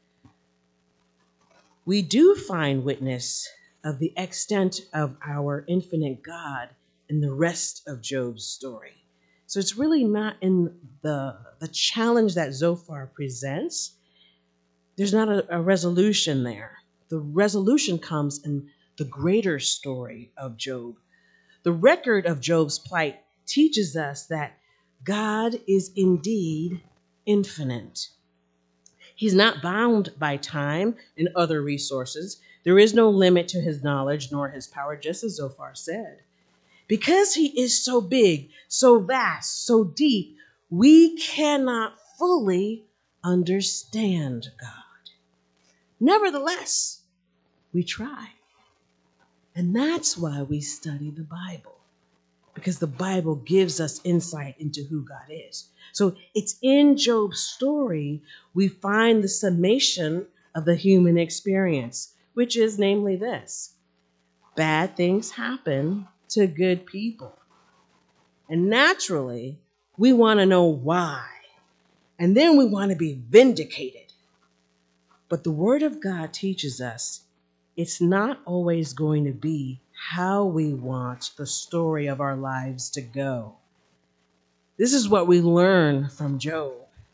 We do find witness of the extent of our infinite God in the rest of Job's story. So it's really not in the challenge that Zophar presents. There's not a resolution there. The resolution comes in the greater story of Job. The record of Job's plight teaches us that God is indeed infinite. He's not bound by time and other resources. There is no limit to his knowledge nor his power, just as Zophar said. Because he is so big, so vast, so deep, we cannot fully understand God. Nevertheless, we try. And that's why we study the Bible, because the Bible gives us insight into who God is. So it's in Job's story we find the summation of the human experience, which is namely this: bad things happen to good people. And naturally, we want to know why. And then we want to be vindicated. But the Word of God teaches us it's not always going to be how we want the story of our lives to go. This is what we learn from Job.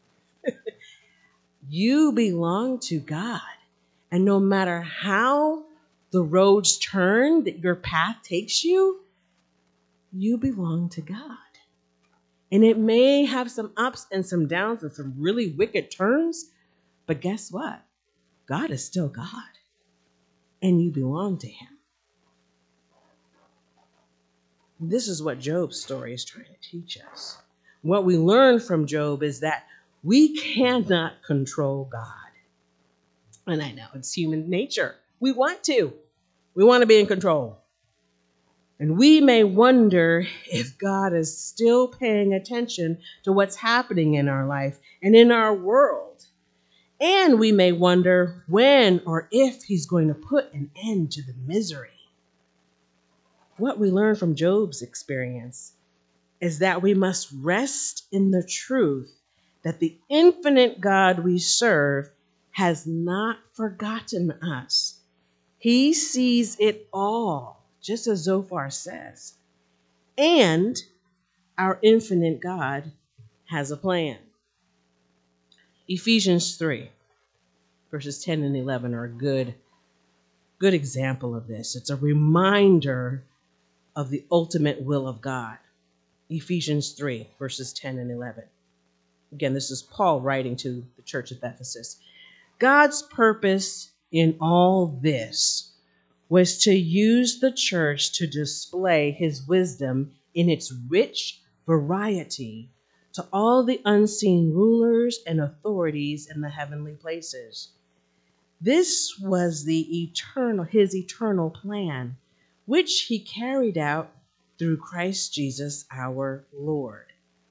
You belong to God. And no matter how the roads turn that your path takes you, you belong to God. And it may have some ups and some downs and some really wicked turns, but guess what? God is still God, and you belong to him. This is what Job's story is trying to teach us. What we learn from Job is that we cannot control God. And I know it's human nature. We want to. We want to be in control. And we may wonder if God is still paying attention to what's happening in our life and in our world. And we may wonder when or if he's going to put an end to the misery. What we learn from Job's experience is that we must rest in the truth that the infinite God we serve has not forgotten us. He sees it all, just as Zophar says. And our infinite God has a plan. Ephesians 3, verses 10 and 11 are a good example of this. It's a reminder of the ultimate will of God. Ephesians 3, verses 10 and 11. Again, this is Paul writing to the church of Ephesus. God's purpose in all this was to use the church to display his wisdom in its rich variety to all the unseen rulers and authorities in the heavenly places. This was his eternal plan, which he carried out through Christ Jesus our Lord.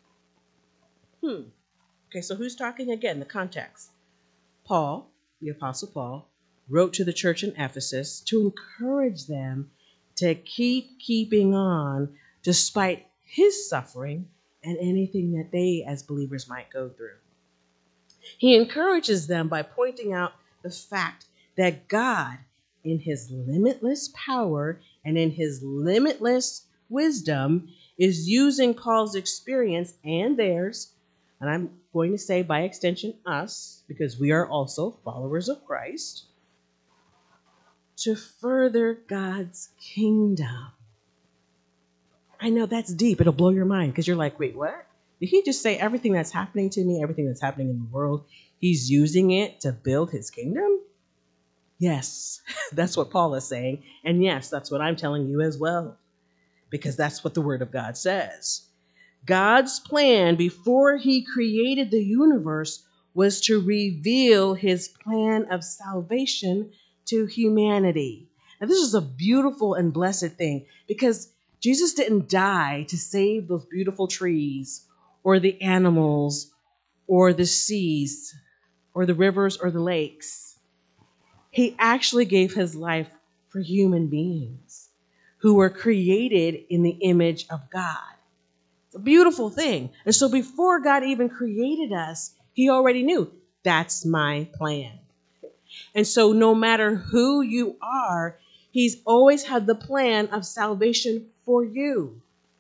Okay, so who's talking again? The context. Paul, the Apostle Paul, wrote to the church in Ephesus to encourage them to keeping on despite his suffering and anything that they as believers might go through. He encourages them by pointing out the fact that God, in his limitless power and in his limitless wisdom, is using Paul's experience and theirs, and I'm going to say by extension us, because we are also followers of Christ, to further God's kingdom. I know that's deep. It'll blow your mind because you're like, wait, what? Did he just say everything that's happening to me, everything that's happening in the world, he's using it to build his kingdom? Yes, that's what Paul is saying. And yes, that's what I'm telling you as well, because that's what the Word of God says. God's plan before he created the universe was to reveal his plan of salvation to humanity. And this is a beautiful and blessed thing because Jesus didn't die to save those beautiful trees or the animals or the seas or the rivers or the lakes. He actually gave his life for human beings who were created in the image of God. It's a beautiful thing. And so before God even created us, he already knew that's my plan. And so no matter who you are, he's always had the plan of salvation for you.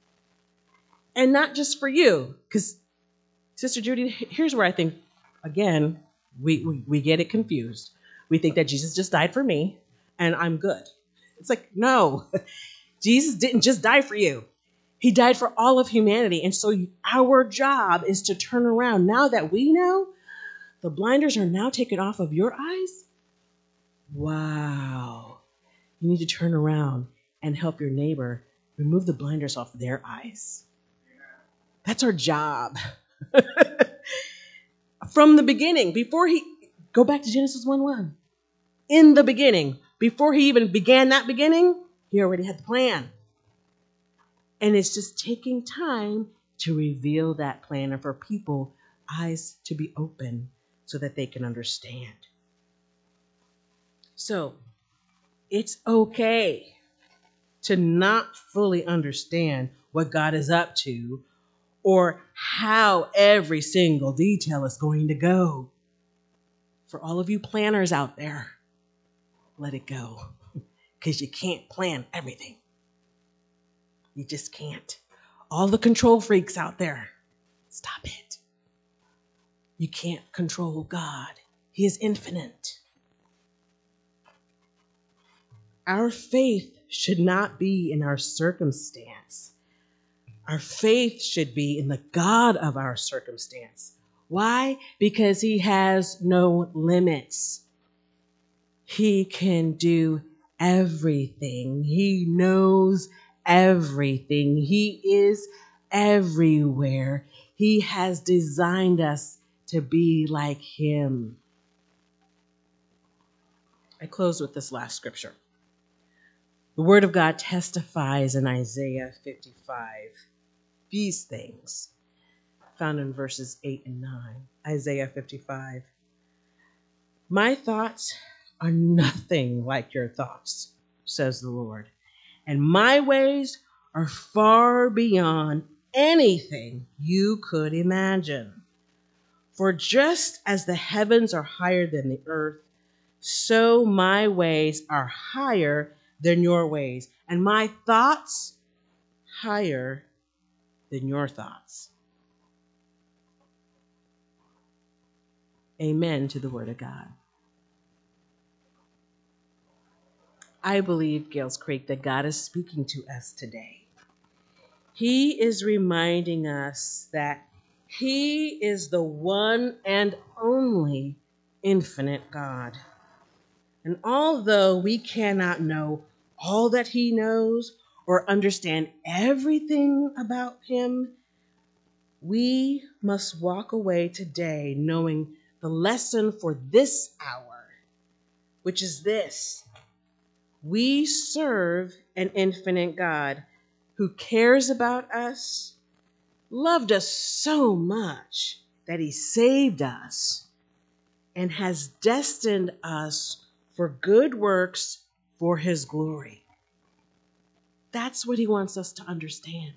And not just for you. Because, Sister Judy, here's where I think, again, we get it confused. We think that Jesus just died for me and I'm good. It's like, no, Jesus didn't just die for you. He died for all of humanity. And so our job is to turn around. Now that we know, the blinders are now taken off of your eyes. Wow. You need to turn around and help your neighbor remove the blinders off their eyes. That's our job. From the beginning, go back to Genesis 1:1. In the beginning, before he even began that beginning, he already had the plan. And it's just taking time to reveal that plan and for people eyes to be open so that they can understand. So it's okay to not fully understand what God is up to or how every single detail is going to go. For all of you planners out there, let it go because you can't plan everything. You just can't. All the control freaks out there, stop it. You can't control God. He is infinite. Our faith should not be in our circumstance. Our faith should be in the God of our circumstance. Why? Because he has no limits. He can do everything. He knows everything. He is everywhere. He has designed us to be like him. I close with this last scripture. The Word of God testifies in Isaiah 55 these things, found in verses 8 and 9. Isaiah 55. My thoughts are nothing like your thoughts, says the Lord, and my ways are far beyond anything you could imagine. For just as the heavens are higher than the earth, so my ways are higher than your ways, and my thoughts higher than your thoughts. Amen to the Word of God. I believe, Gales Creek, that God is speaking to us today. He is reminding us that he is the one and only infinite God. And although we cannot know all that he knows or understand everything about him, We must walk away today knowing the lesson for this hour, which is this: we serve an infinite God who cares about us, loved us so much that he saved us, and has destined us for good works for his glory. That's what he wants us to understand.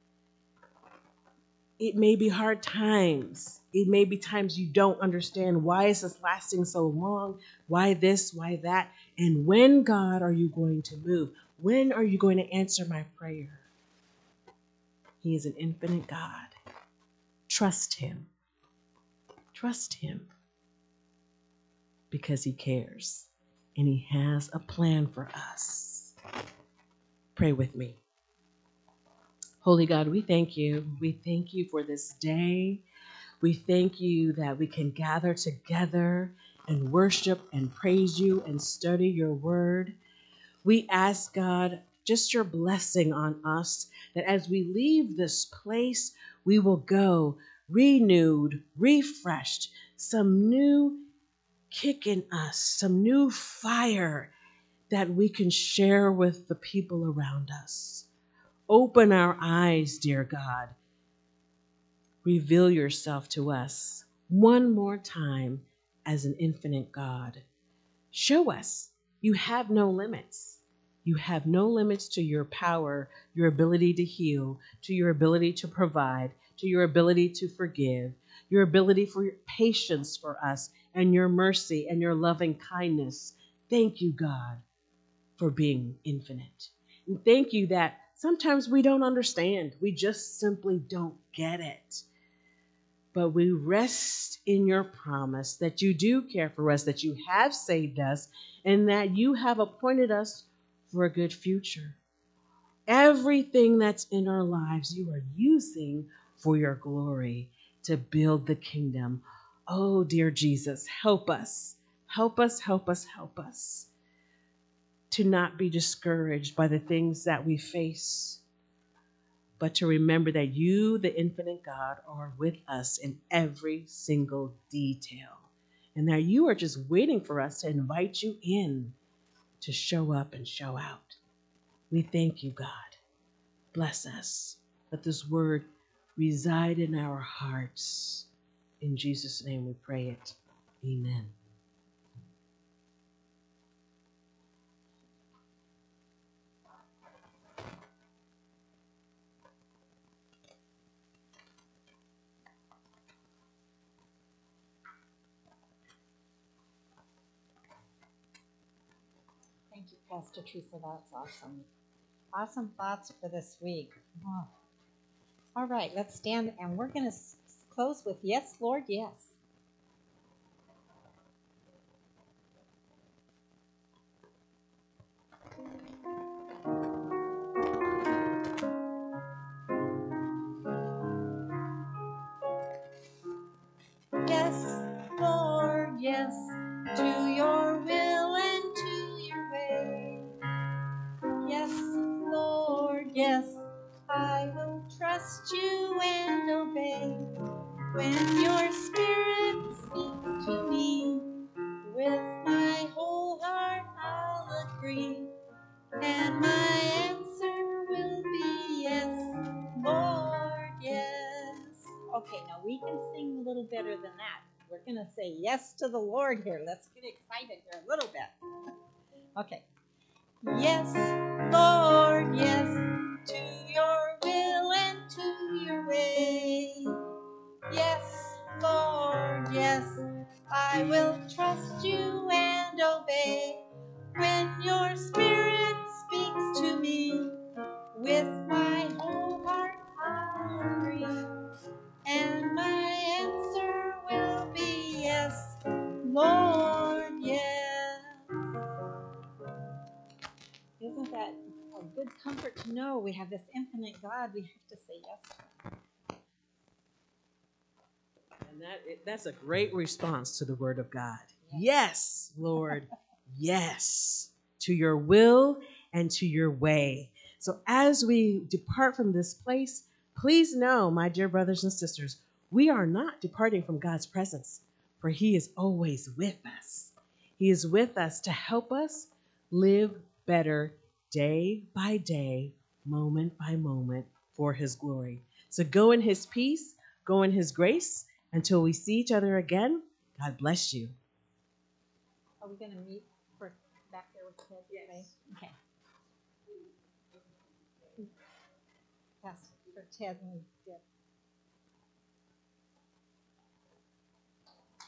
It may be hard times. It may be times you don't understand, why is this lasting so long? Why this? Why that? And when, God, are you going to move? When are you going to answer my prayer? He is an infinite God. Trust him. Trust him. Because he cares. And he has a plan for us. Pray with me. Holy God, we thank you. We thank you for this day. We thank you that we can gather together and worship and praise you and study your word. We ask, God, just your blessing on us, that as we leave this place, we will go renewed, refreshed, some new kick in us, some new fire that we can share with the people around us. Open our eyes, dear God. Reveal yourself to us one more time as an infinite God. Show us you have no limits. You have no limits to your power, your ability to heal, to your ability to provide, to your ability to forgive, your ability for your patience for us, and your mercy and your loving kindness. Thank you, God, for being infinite. And thank you that sometimes we don't understand. We just simply don't get it. But we rest in your promise that you do care for us, that you have saved us, and that you have appointed us for a good future. Everything that's in our lives, you are using for your glory to build the kingdom. Oh, dear Jesus, help us. Help us, help us, help us to not be discouraged by the things that we face, but to remember that you, the infinite God, are with us in every single detail, and that you are just waiting for us to invite you in to show up and show out. We thank you, God. Bless us. Let this word reside in our hearts. In Jesus' name we pray it. Amen. Thank you, Pastor Teresa. That's awesome. Awesome thoughts for this week. Oh. All right, let's stand and we're going to close with yes, Lord, yes. Yes, Lord, yes, to your will and to your way. Yes, Lord, yes, I will trust you and obey. When your spirit speaks to me, with my whole heart I'll agree. And my answer will be yes, Lord, yes. Okay, now we can sing a little better than that. We're going to say yes to the Lord here. Let's get excited here a little bit. Okay. Yes, Lord, yes, to your will and to your way. Yes, Lord, yes, I will trust you and obey. When your spirit speaks to me, with my whole heart I'll agree. And my answer will be yes, Lord, yes. Isn't that a good comfort to know we have this infinite God we have to say yes to? And that's a great response to the word of God. Yes, Lord, yes, to your will and to your way. So as we depart from this place, Please know, my dear brothers and sisters, we are not departing from God's presence, for He is always with us. He is with us to help us live better day by day, moment by moment, for His glory. So go in His peace, go in His grace. Until we see each other again, God bless you. Are we going to meet for back there with Ted today? Okay. That's for Ted and Deb.